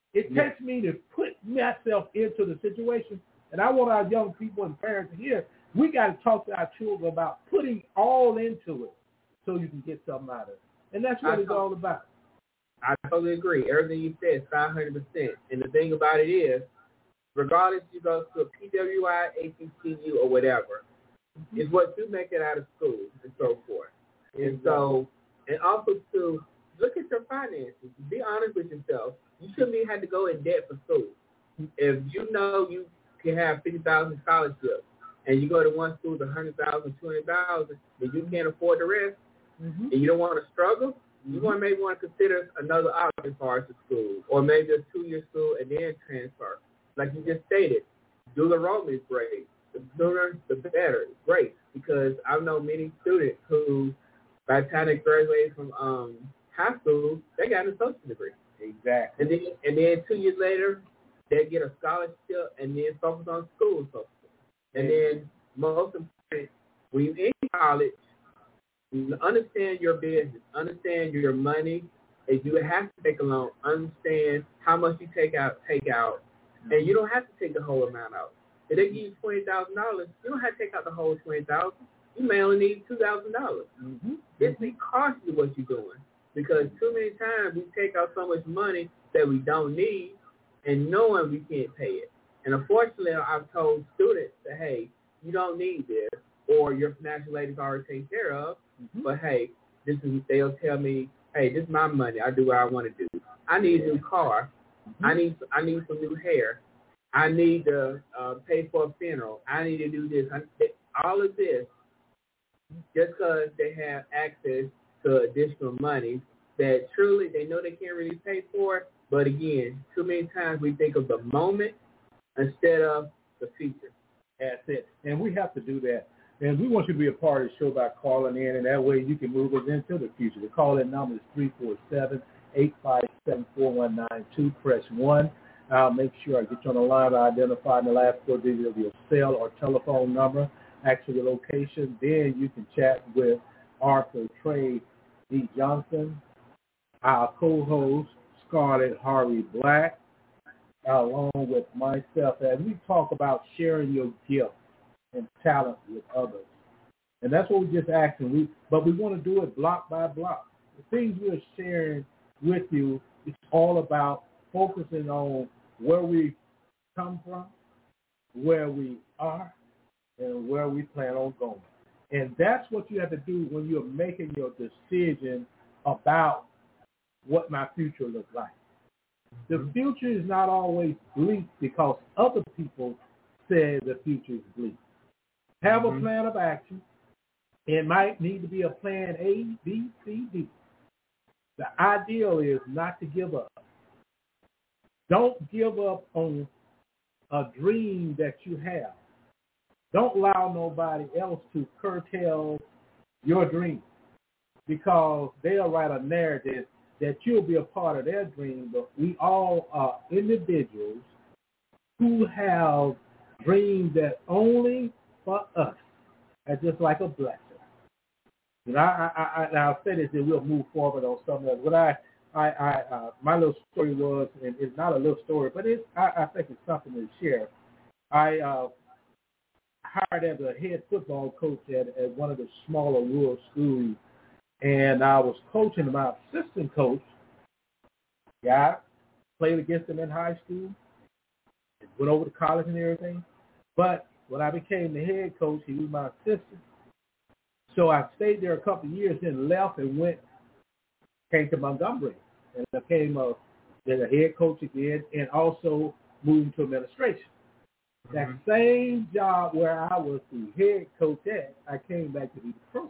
It takes me to put myself into the situation. And I want our young people and parents to hear, we got to talk to our children about putting all into it so you can get something out of it. And that's what it's all about. I totally agree. Everything you said is 500%. And the thing about it is, regardless if you go to a PWI, HBCU, or whatever, it's what you make it out of school and so forth. And so, and also to look at your finances. Be honest with yourself. You shouldn't have to go in debt for school. If you know you can have $50,000 scholarships and you go to one school with $100,000, $200,000, but you can't afford the rest, and you don't want to struggle, you maybe want to consider another option as far as the school, or maybe a 2-year school and then transfer. Like you just stated, do the Romans grade. The sooner, the better. It's great, because I know many students who, by the time they graduated from high school, they got an associate degree. Exactly. And then 2 years later, they get a scholarship and then focus on school. And then most important, when you're in college, you understand your business, understand your money. If you have to take a loan, understand how much you take out, and you don't have to take the whole amount out. If they give you $20,000, you don't have to take out the whole $20,000. You may only need $2,000. Just be cautious of what you're doing, because too many times we take out so much money that we don't need, and knowing we can't pay it. And unfortunately, I've told students that, hey, you don't need this, or your financial aid is already taken care of. But hey, they'll tell me, hey, this is my money. I do what I want to do. I need a new car. I need some new hair. I need to pay for a funeral. I need to do this. All of this, just because they have access to additional money that truly they know they can't really pay for it. But again, too many times we think of the moment instead of the future. That's it. And we have to do that. And we want you to be a part of the show by calling in, and that way you can move us into the future. The call-in number is 347-857-4192. Press 1. I'll make sure I get you on the line. I identify the last 4 digits of your cell or telephone number, actually your location. Then you can chat with Arthur Trey D. Johnson, our co-host, Scarlett Harvey Black, along with myself, as we talk about sharing your gift and talent with others. And that's what we're just asking. But we want to do it block by block. The things we're sharing with you, it's all about focusing on where we come from, where we are, and where we plan on going. And that's what you have to do when you're making your decision about what my future looks like. The future is not always bleak because other people say the future is bleak. Have a plan of action. It might need to be a plan A, B, C, D. The ideal is not to give up. Don't give up on a dream that you have. Don't allow nobody else to curtail your dream, because they'll write a narrative that you'll be a part of their dream, but we all are individuals who have dreams that only for us are just like a blessing. And I'll say this, and we'll move forward on something else. But my little story was, and it's not a little story, but I think it's something to share. I hired as a head football coach at one of the smaller rural schools, and I was coaching my assistant coach. Yeah, played against him in high school, went over to college and everything. But when I became the head coach, he was my assistant. So I stayed there a couple of years, then left and came to Montgomery. And I became the head coach again, and also moved into administration. That same job where I was the head coach at, I came back to be the principal.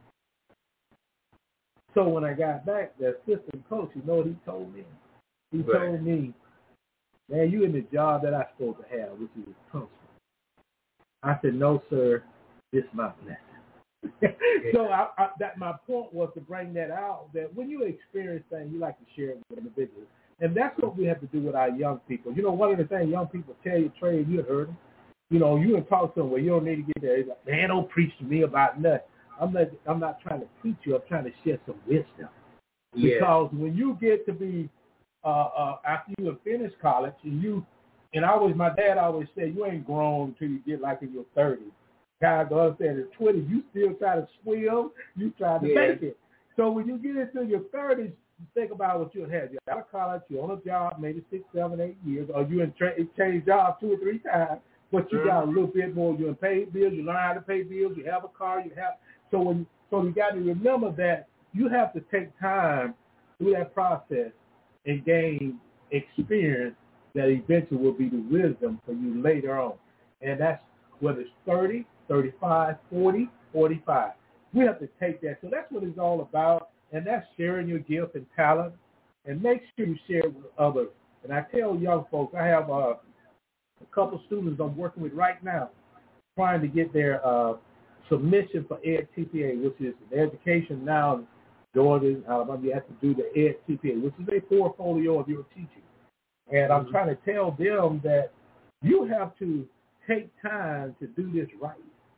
So when I got back, the assistant coach, you know what he told me? He told me, man, you in the job that I'm supposed to have, which is the principal. I said, no, sir, this is my blessing. So that my point was to bring that out, that when you experience things, you like to share it with individuals. And that's what we have to do with our young people. You know, one of the things young people tell you, Trey, you heard them. You know, you can talk to them where you don't need to get there. He's like, man, don't preach to me about nothing. I'm not trying to preach you. I'm trying to share some wisdom. Because when you get to be after you have finished college, my dad always said, you ain't grown until you get like in your 30s. Guys understand at 20, you still try to swim, you try to make it. So when you get into your 30s, you think about what you'll have. You're out of college, you're on a job maybe 6, 7, 8 years, or you change jobs 2 or 3 times, but you got a little bit more. You pay bills, you learn how to pay bills, you have a car, so you got to remember that you have to take time through that process and gain experience that eventually will be the wisdom for you later on. And that's whether it's 30, 35, 40, 45. We have to take that. So that's what it's all about, and that's sharing your gift and talent, and make sure you share it with others. And I tell young folks, I have a couple students I'm working with right now trying to get their submission for EdTPA, which is an education now in Georgia, Alabama. You have to do the EdTPA, which is a portfolio of your teaching. And I'm trying to tell them that you have to take time to do this right,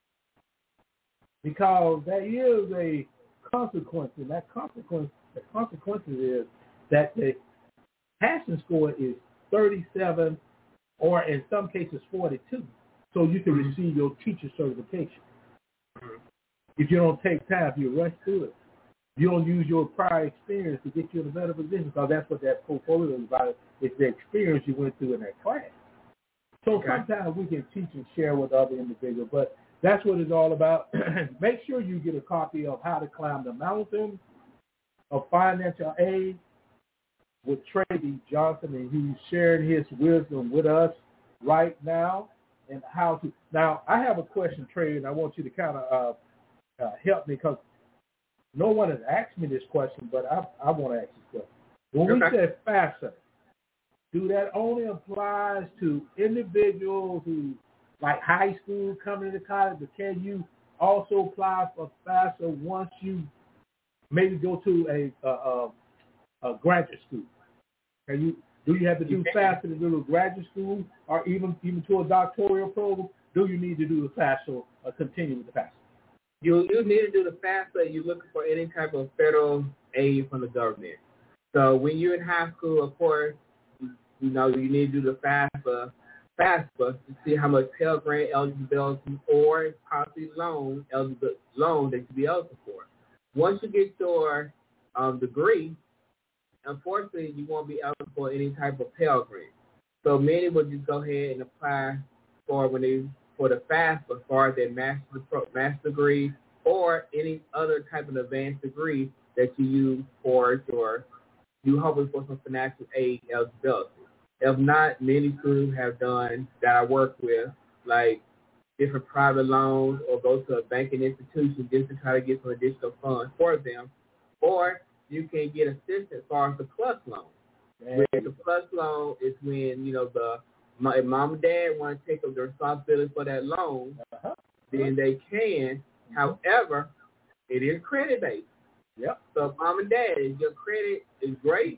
because there is a consequence, and the consequence is that the passing score is 37, or in some cases 42, so you can receive your teacher certification. If you don't take time, if you rush through it, you don't use your prior experience to get you in a better position, because that's what that portfolio is about. It's the experience you went through in that class. So sometimes we can teach and share with other individuals, but that's what it's all about. Make sure you get a copy of How to Climb the Mountain of Financial Aid with Trey D. Johnson, and he's sharing his wisdom with us right now and how to. Now, I have a question, Trey, and I want you to kind of help me, because no one has asked me this question, but I want to ask this question. When we said FAFSA, do that only applies to individuals who, like high school, coming to college, or can you also apply for FAFSA once you maybe go to a graduate school? Do you have to do FAFSA to go to graduate school, or even to a doctoral program? Do you need to do the FAFSA or continue with the FAFSA? You need to do the FAFSA. You're looking for any type of federal aid from the government. So when you're in high school, of course, you need to do the FAFSA to see how much Pell Grant eligibility or possibly loan that you be eligible for. Once you get your degree, unfortunately, you won't be eligible for any type of Pell Grant. So many will just go ahead and apply for the FAFSA as far as their master's degree or any other type of advanced degree that you use for you hoping for some financial aid eligibility. If not, many schools have done that I work with, like different private loans, or go to a banking institution just to try to get some additional funds for them. Or you can get assistance as far as the PLUS loan. The PLUS loan is when, if mom and dad want to take up the responsibility for that loan, then they can. However, it is credit-based. Yep. So if mom and dad, if your credit is great,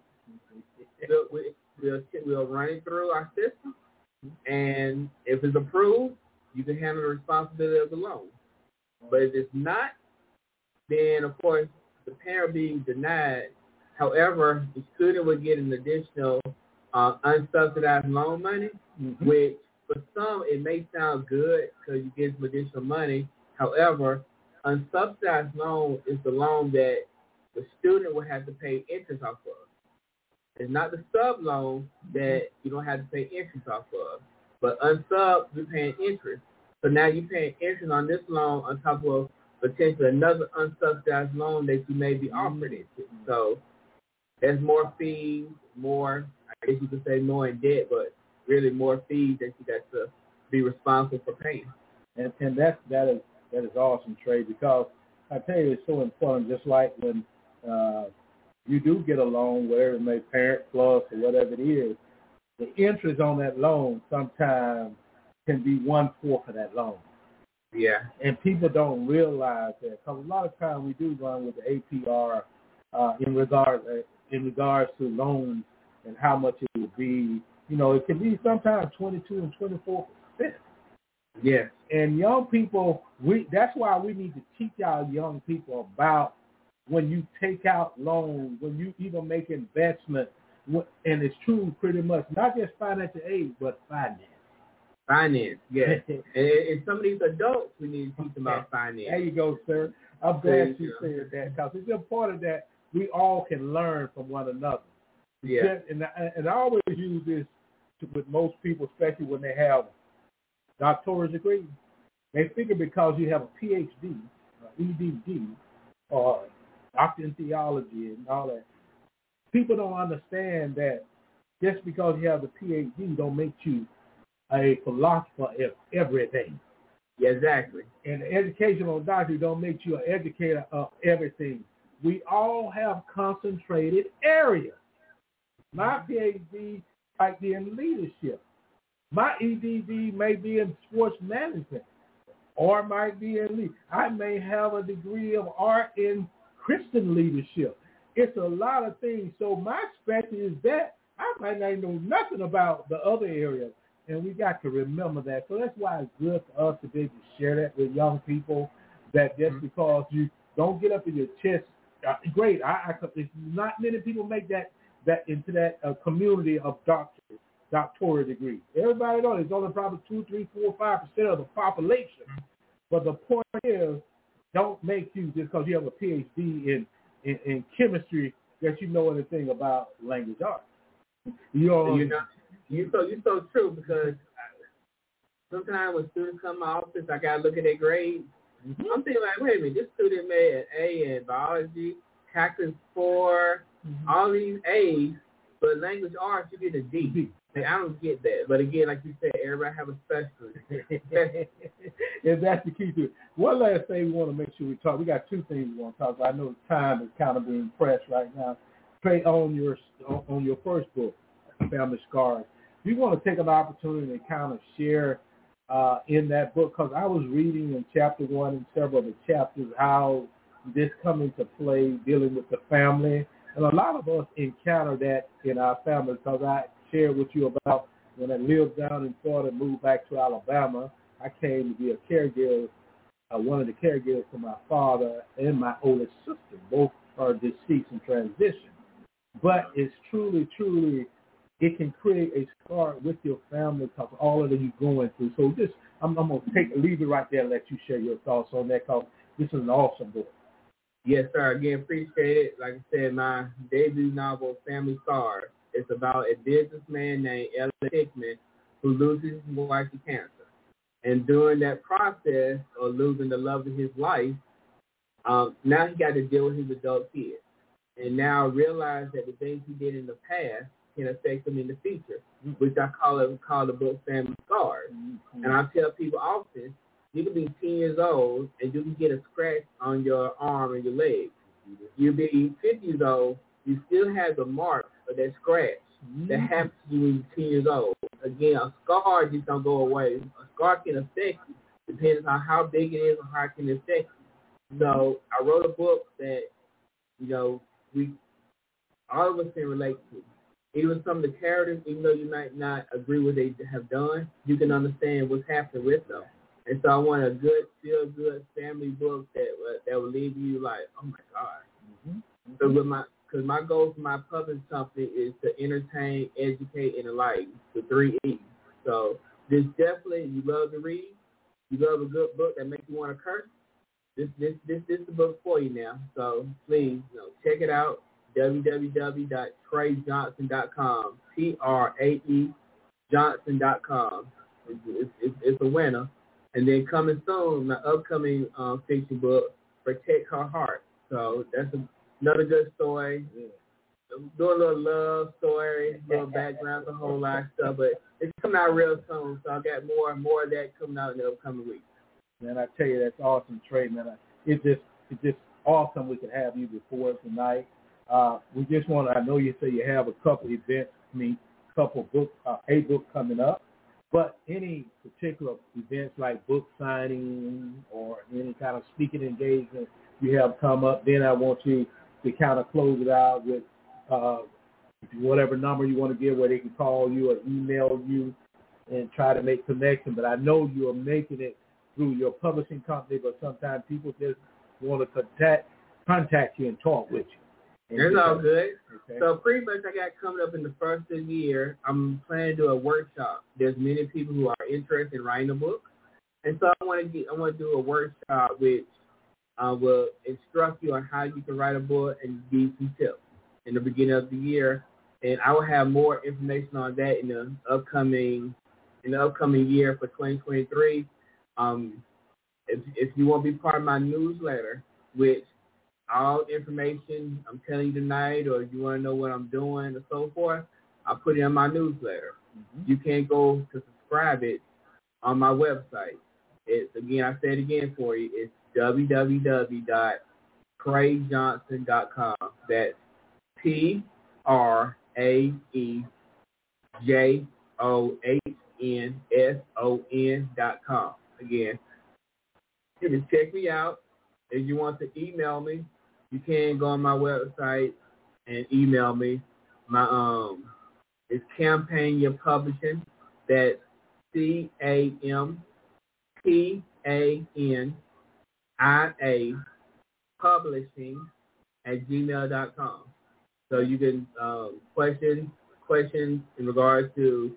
we'll run it through our system, and if it's approved, you can handle the responsibility of the loan. But if it's not, then, of course, the parent being denied. However, the student will get an additional unsubsidized loan money, which for some it may sound good because you get some additional money. However, unsubsidized loan is the loan that the student will have to pay interest off of. It's not the sub loan that you don't have to pay interest off of. But unsub, you're paying interest. So now you're paying interest on this loan on top of potentially another unsubsidized loan that you may be offered into. So there's more fees, more, I guess you could say more in debt, but really more fees that you got to be responsible for paying. And that is awesome, Trey, because I tell you, it's so important, just like when you do get a loan, whatever it may, Parent Plus or whatever it is, the interest on that loan sometimes can be 1/4 of that loan. Yeah. And people don't realize that, because a lot of times we do run with the APR in regards to loans and how much it would be. It can be sometimes 22 and 24%. Yes. And young people, that's why we need to teach our young people about when you take out loans, when you even make investment, And it's true pretty much, not just financial aid, but finance. Finance, yes. and some of these adults, we need to teach them about finance. There you go, sir. I'm glad you said that, because it's important that we all can learn from one another. Yeah. And I always use this with most people, especially when they have doctoral degrees. They figure because you have a PhD, EDD, or doctor in theology and all that, people don't understand that just because you have the PhD don't make you a philosopher of everything. Yeah, exactly. And the educational doctor don't make you an educator of everything. We all have concentrated areas. My PhD might be in leadership. My EDD may be in sports management, or might be in leadership. I may have a degree of art in Christian leadership. It's a lot of things. So my specialty is that I might not know nothing about the other areas. And we got to remember that. So that's why it's good for us to be able to share that with young people, that just because you don't get up in your chest, great. Not many people make that into that community of doctoral degrees. Everybody knows it's only probably 2, 3, 4, 5% of the population. But the point is, don't make you, just because you have a PhD in chemistry, that you know anything about language arts. You're so true, because sometimes when students come to my office, I got to look at their grades. Mm-hmm. I'm thinking like, wait a minute, this student made an A in biology, calculus 4, all these A's, but language arts, you get a D. Like, I don't get that. But again, like you said, everybody have a specialty. And that's the key to it. One last thing we want to make sure we talk. We got two things we want to talk about. I know time is kind of being pressed right now. Trey, on your first book, Family Scars, we want to take an opportunity to kind of share in that book, because I was reading in chapter 1 and several of the chapters how this come into play, dealing with the family. And a lot of us encounter that in our family, because I shared with you about when I lived down in Florida and moved back to Alabama, I came to be a caregiver, one of the caregivers for my father and my oldest sister. Both are deceased in transition. But it's truly, it can create a scar with your family because all of it you're going through. So I'm going to leave it right there and let you share your thoughts on that, because this is an awesome book. Yes, sir. Again, appreciate it. Like I said, my debut novel, Family Scars, is about a businessman named Elliot Hickman who loses his wife to cancer. And during that process of losing the love of his life, now he got to deal with his adult kids. And now realize that the things he did in the past can affect him in the future, which I call the book Family Scars. Mm-hmm. And I tell people often, you can be 10 years old and you can get a scratch on your arm and your leg. You'll be 50 years old, you still have the mark of that scratch that happens to you when you're 10 years old. Again, a scar just don't go away. A scar can affect you, depending on how big it is or how it can affect you. So I wrote a book that, all of us can relate to. Even some of the characters, even though you might not agree with what they have done, you can understand what's happening with them. And so I want a good, feel-good family book that will leave you like, oh, my God. Mm-hmm. So because my goal for my publishing company is to entertain, educate, and enlighten, the 3 E's. So this definitely, you love to read, you love a good book that makes you want to curse, this is the book for you now. So please, check it out. www.TraeJohnson.com, TRAE Johnson.com. It's a winner. And then coming soon, my upcoming fiction book, Protect Her Heart. So that's another good story. Yeah. Doing a little love story, a little background, a whole lot of stuff. But it's coming out real soon, so I got more of that coming out in the upcoming weeks. Man, I tell you, that's awesome, Trey. Man, it's just awesome we could have you before us tonight. We just want to, I know you say you have a couple events, a book coming up, but any particular events like book signing or any kind of speaking engagement you have come up, then I want you to kind of close it out with whatever number you want to give where they can call you or email you and try to make connection. But I know you're making it through your publishing company, but sometimes people just want to contact you and talk with you. That's all good. Okay. So pretty much I got coming up in the first of the year, I'm planning to do a workshop. There's many people who are interested in writing a book. And so I want to do a workshop which will instruct you on how you can write a book and give you some tips in the beginning of the year. And I will have more information on that in the upcoming year for 2023. If you want to be part of my newsletter, which all information I'm telling you tonight, or if you want to know what I'm doing or so forth, I'll put it in my newsletter. Mm-hmm. You can go to subscribe it on my website. I say it again for you. It's www.praejohnson.com. That's praejohnson.com. Again, you can check me out. If you want to email me, you can go on my website and email me. My it's Campania Publishing. That's CAMPANIA Publishing@gmail.com. So you can questions in regards to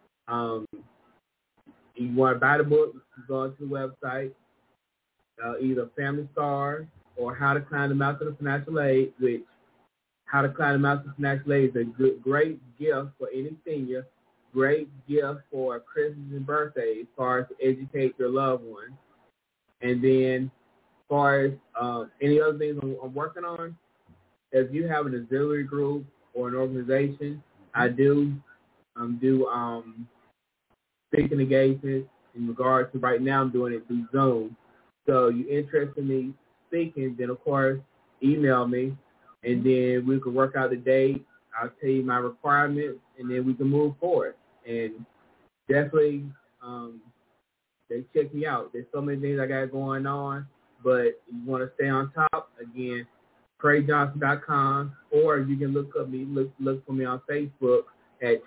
you want to buy the book, you go onto the website. Either Family Stars or How to Climb the Mountain of Financial Aid, which How to Climb the Mountain of Financial Aid is a great gift for any senior, great gift for Christmas and birthdays as far as to educate your loved ones. And then as far as any other things I'm working on, if you have an auxiliary group or an organization, I do speaking engagements in regards to right now I'm doing it through Zoom. So you're interested in me speaking, then, of course, email me, and then we can work out the date. I'll tell you my requirements, and then we can move forward. And definitely, they check me out. There's so many things I got going on, but you want to stay on top, again, praejohnson.com, or you can look for me on Facebook at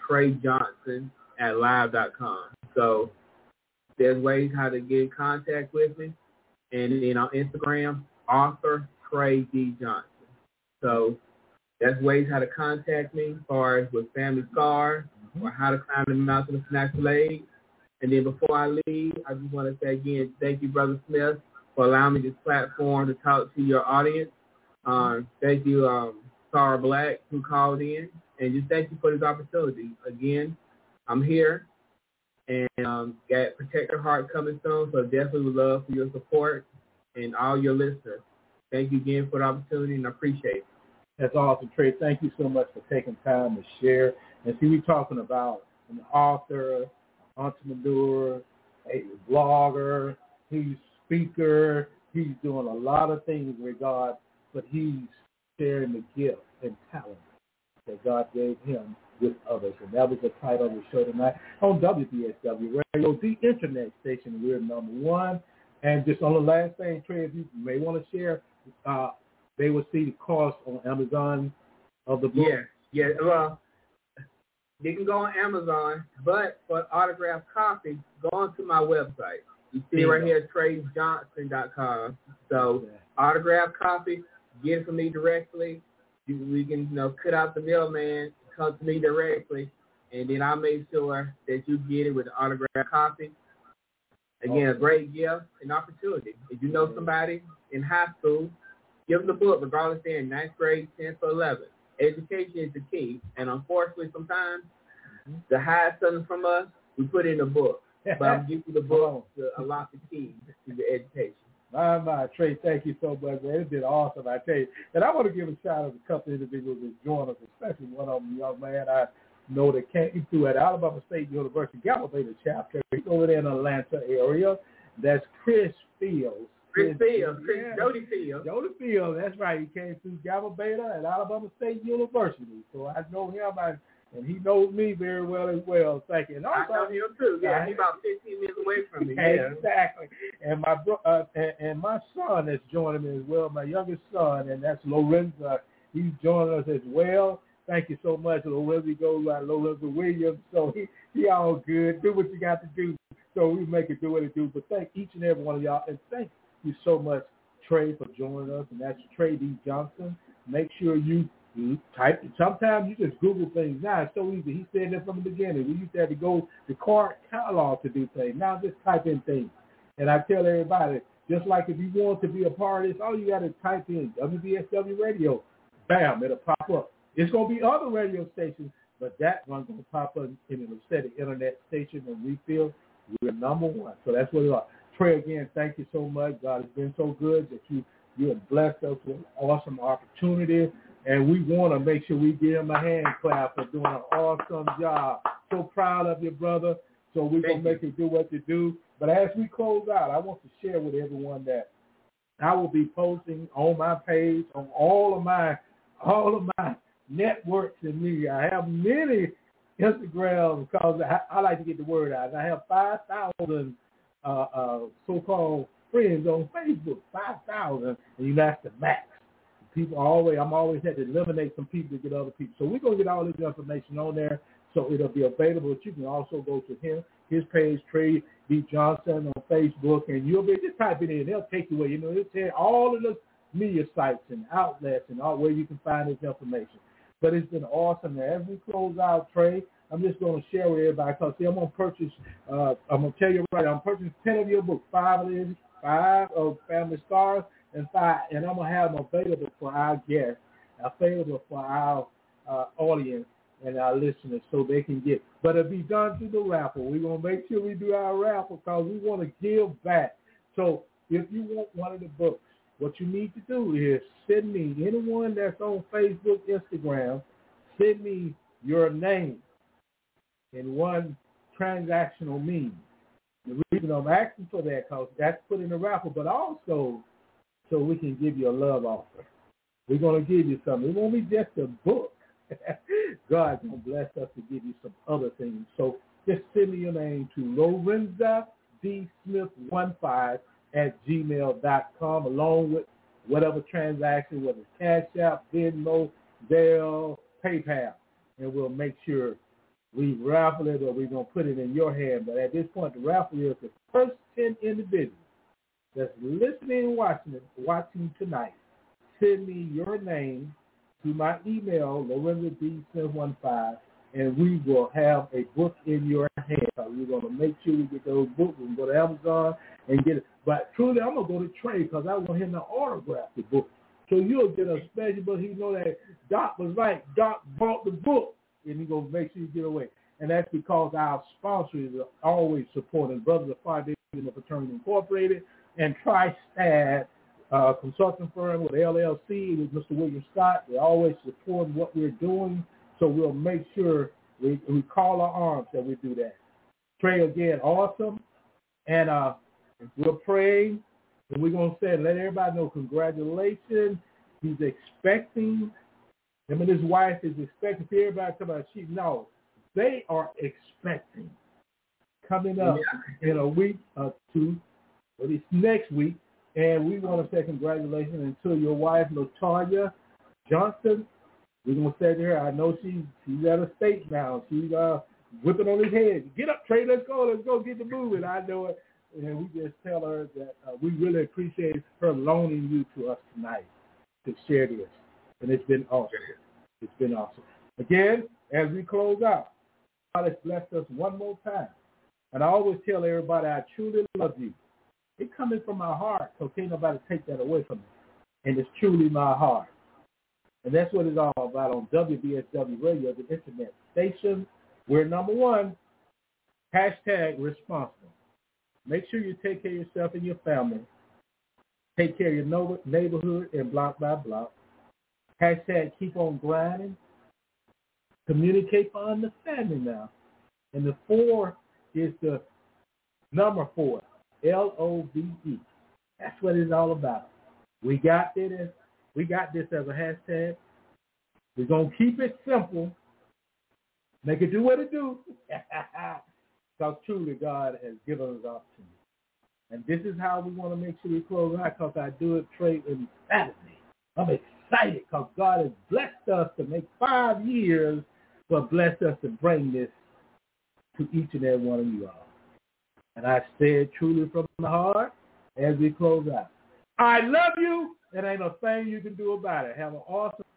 TreyJohnson@live.com. So there's ways how to get in contact with me. And then on Instagram, author Trey D. Johnson. So that's ways how to contact me as far as with Family Stars or How to Climb the Mountain of Financial Aid. And then before I leave, I just want to say again, thank you, Brother Smith, for allowing me this platform to talk to your audience. Thank you, Sarah Black, who called in. And just thank you for this opportunity. Again, I'm here. And got Protect Your Heart coming soon, so definitely would love for your support and all your listeners. Thank you again for the opportunity, and I appreciate it. That's awesome, Trey. Thank you so much for taking time to share. And see, we're talking about an author, entrepreneur, a blogger, he's a speaker. He's doing a lot of things in regard, but he's sharing the gift and talent that God gave him with others. And that was the title of the show tonight on WBSW Radio, the internet station. We're number one. And just on the last thing, Trey, if you may want to share, they will see the cost on Amazon of the book. Yeah. Well, you can go on Amazon, but for autographed copy, go onto my website. You see right here, TreyJohnson.com. So autographed copy, get it from me directly. We can, cut out the middleman, come to me directly, and then I'll make sure that you get it with an autographed copy. Again, a great gift and opportunity. If you know somebody in high school, give them the book, regardless they're in 9th grade, 10th, or 11th. Education is the key, and unfortunately, sometimes the highest something from us, we put in a book. But I'm giving you the book to unlock the key to the education. My, Trey, thank you so much, man. It's been awesome, I tell you. And I want to give a shout out to a couple of individuals that joined us, especially one of them, young man I know that came through at Alabama State University, Gallivator chapter. He's over there in the Atlanta area. That's Chris Fields. Jody Fields. Jody Fields, that's right. He came through Gamma Beta at Alabama State University. So I know him, and he knows me very well as well. Thank you. And also, I know him too. Yeah, he's about 15 minutes away from me. Yeah. Exactly. And my son that's joining me as well, my youngest son, and that's Lorenzo. He's joining us as well. Thank you so much. Lorenzo goes by Lorenzo Williams. So he all good. Do what you got to do. So we make it do what it do. But thank each and every one of y'all. And thank you so much, Trey, for joining us. And that's Trey D. Johnson. Make sure you type. Sometimes you just Google things. Now it's so easy. He said that from the beginning. We used to have to go to card catalog to do things. Now just type in things. And I tell everybody, just like if you want to be a part of this, all you got to type in WBSW Radio. Bam, it'll pop up. It's going to be other radio stations, but that one's going to pop up and it'll say the internet station, and we feel we're number one. So that's what we are. Trey, again, thank you so much. God has been so good that you have blessed us with an awesome opportunity, and we want to make sure we give him a hand clap for doing an awesome job. So proud of you, brother. So we're going to make you do what you do. But as we close out, I want to share with everyone that I will be posting on my page, on all of my networks and media. I have many Instagrams because I like to get the word out. I have 5,000 so-called friends on Facebook, 5,000, and that's the max. I'm always had to eliminate some people to get other people. So we're going to get all this information on there, so it'll be available. You can also go to his page, Trey B. Johnson, on Facebook, and you'll be just type it in. They'll take you away. It'll tell all of the media sites and outlets and all where you can find this information. But it's been awesome. As we close out, Trey, I'm just going to share with everybody because I'm going to purchase. I'm going to tell you right. I'm purchasing 10 of your books, 5 of Family Stars, and I'm going to have them available for our guests, available for our audience and our listeners, so they can get. But it'll be done through the raffle. We're going to make sure we do our raffle because we want to give back. So if you want one of the books, what you need to do is send me, anyone that's on Facebook, Instagram, send me your name in one transactional means. The reason I'm asking for that because that's put in the raffle, but also so we can give you a love offer. We're going to give you something. It won't be just a book. God's going to bless us to give you some other things. So just send me your name to Lorenza D. Smith 15@gmail.com, along with whatever transaction, whether it's Cash App, Venmo, Zelle, PayPal, and we'll make sure we raffle it or we're going to put it in your hand. But at this point, the raffle is the first 10 individuals that's listening and watching tonight. Send me your name to my email, LorenzaD.Smith15, and we will have a book in your hand. We're going to make sure we get those books. We can go to Amazon and get it. But truly, I'm going to go to Trey because I want him to autograph the book. So you'll get a special book. He know that Doc was right. Doc bought the book, and he's going to make sure you get away. And that's because our sponsors are always supporting Brothers of Foundation of Fraternity Incorporated and TriStat consulting firm with LLC with Mr. William Scott. They always support what we're doing, so we'll make sure we call our arms that we do that. Trey, again, awesome. And we're praying, and we're going to say, let everybody know congratulations. He's expecting, him and his wife is expecting. See, everybody talking about she, no, they are expecting coming up in a week or two, or this next week. And we want to say congratulations to your wife, LaToya Johnson. We're going to say to her, I know she's at a state now. She's whipping on his head. Get up, Trey, let's go get the moving. I know it. And we just tell her that we really appreciate her loaning you to us tonight to share this. And it's been awesome. It's been awesome. Again, as we close out, God has blessed us one more time. And I always tell everybody, I truly love you. It's coming from my heart, so can't nobody take that away from me. And it's truly my heart. And that's what it's all about on WBSW Radio, the internet station. We're number one, #responsible. Make sure you take care of yourself and your family. Take care of your neighborhood and block by block. #keep on grinding. Communicate for understanding now. And the 4 is the number 4. LOVE. That's what it's all about. We got this as a hashtag. We're going to keep it simple. Make it do what it do. Because truly God has given us opportunity. And this is how we want to make sure we close out, because I do it, Trey, emphatically. I'm excited because God has blessed us to make 5 years, but blessed us to bring this to each and every one of you all. And I said truly from the heart as we close out, I love you, and ain't a thing you can do about it. Have an awesome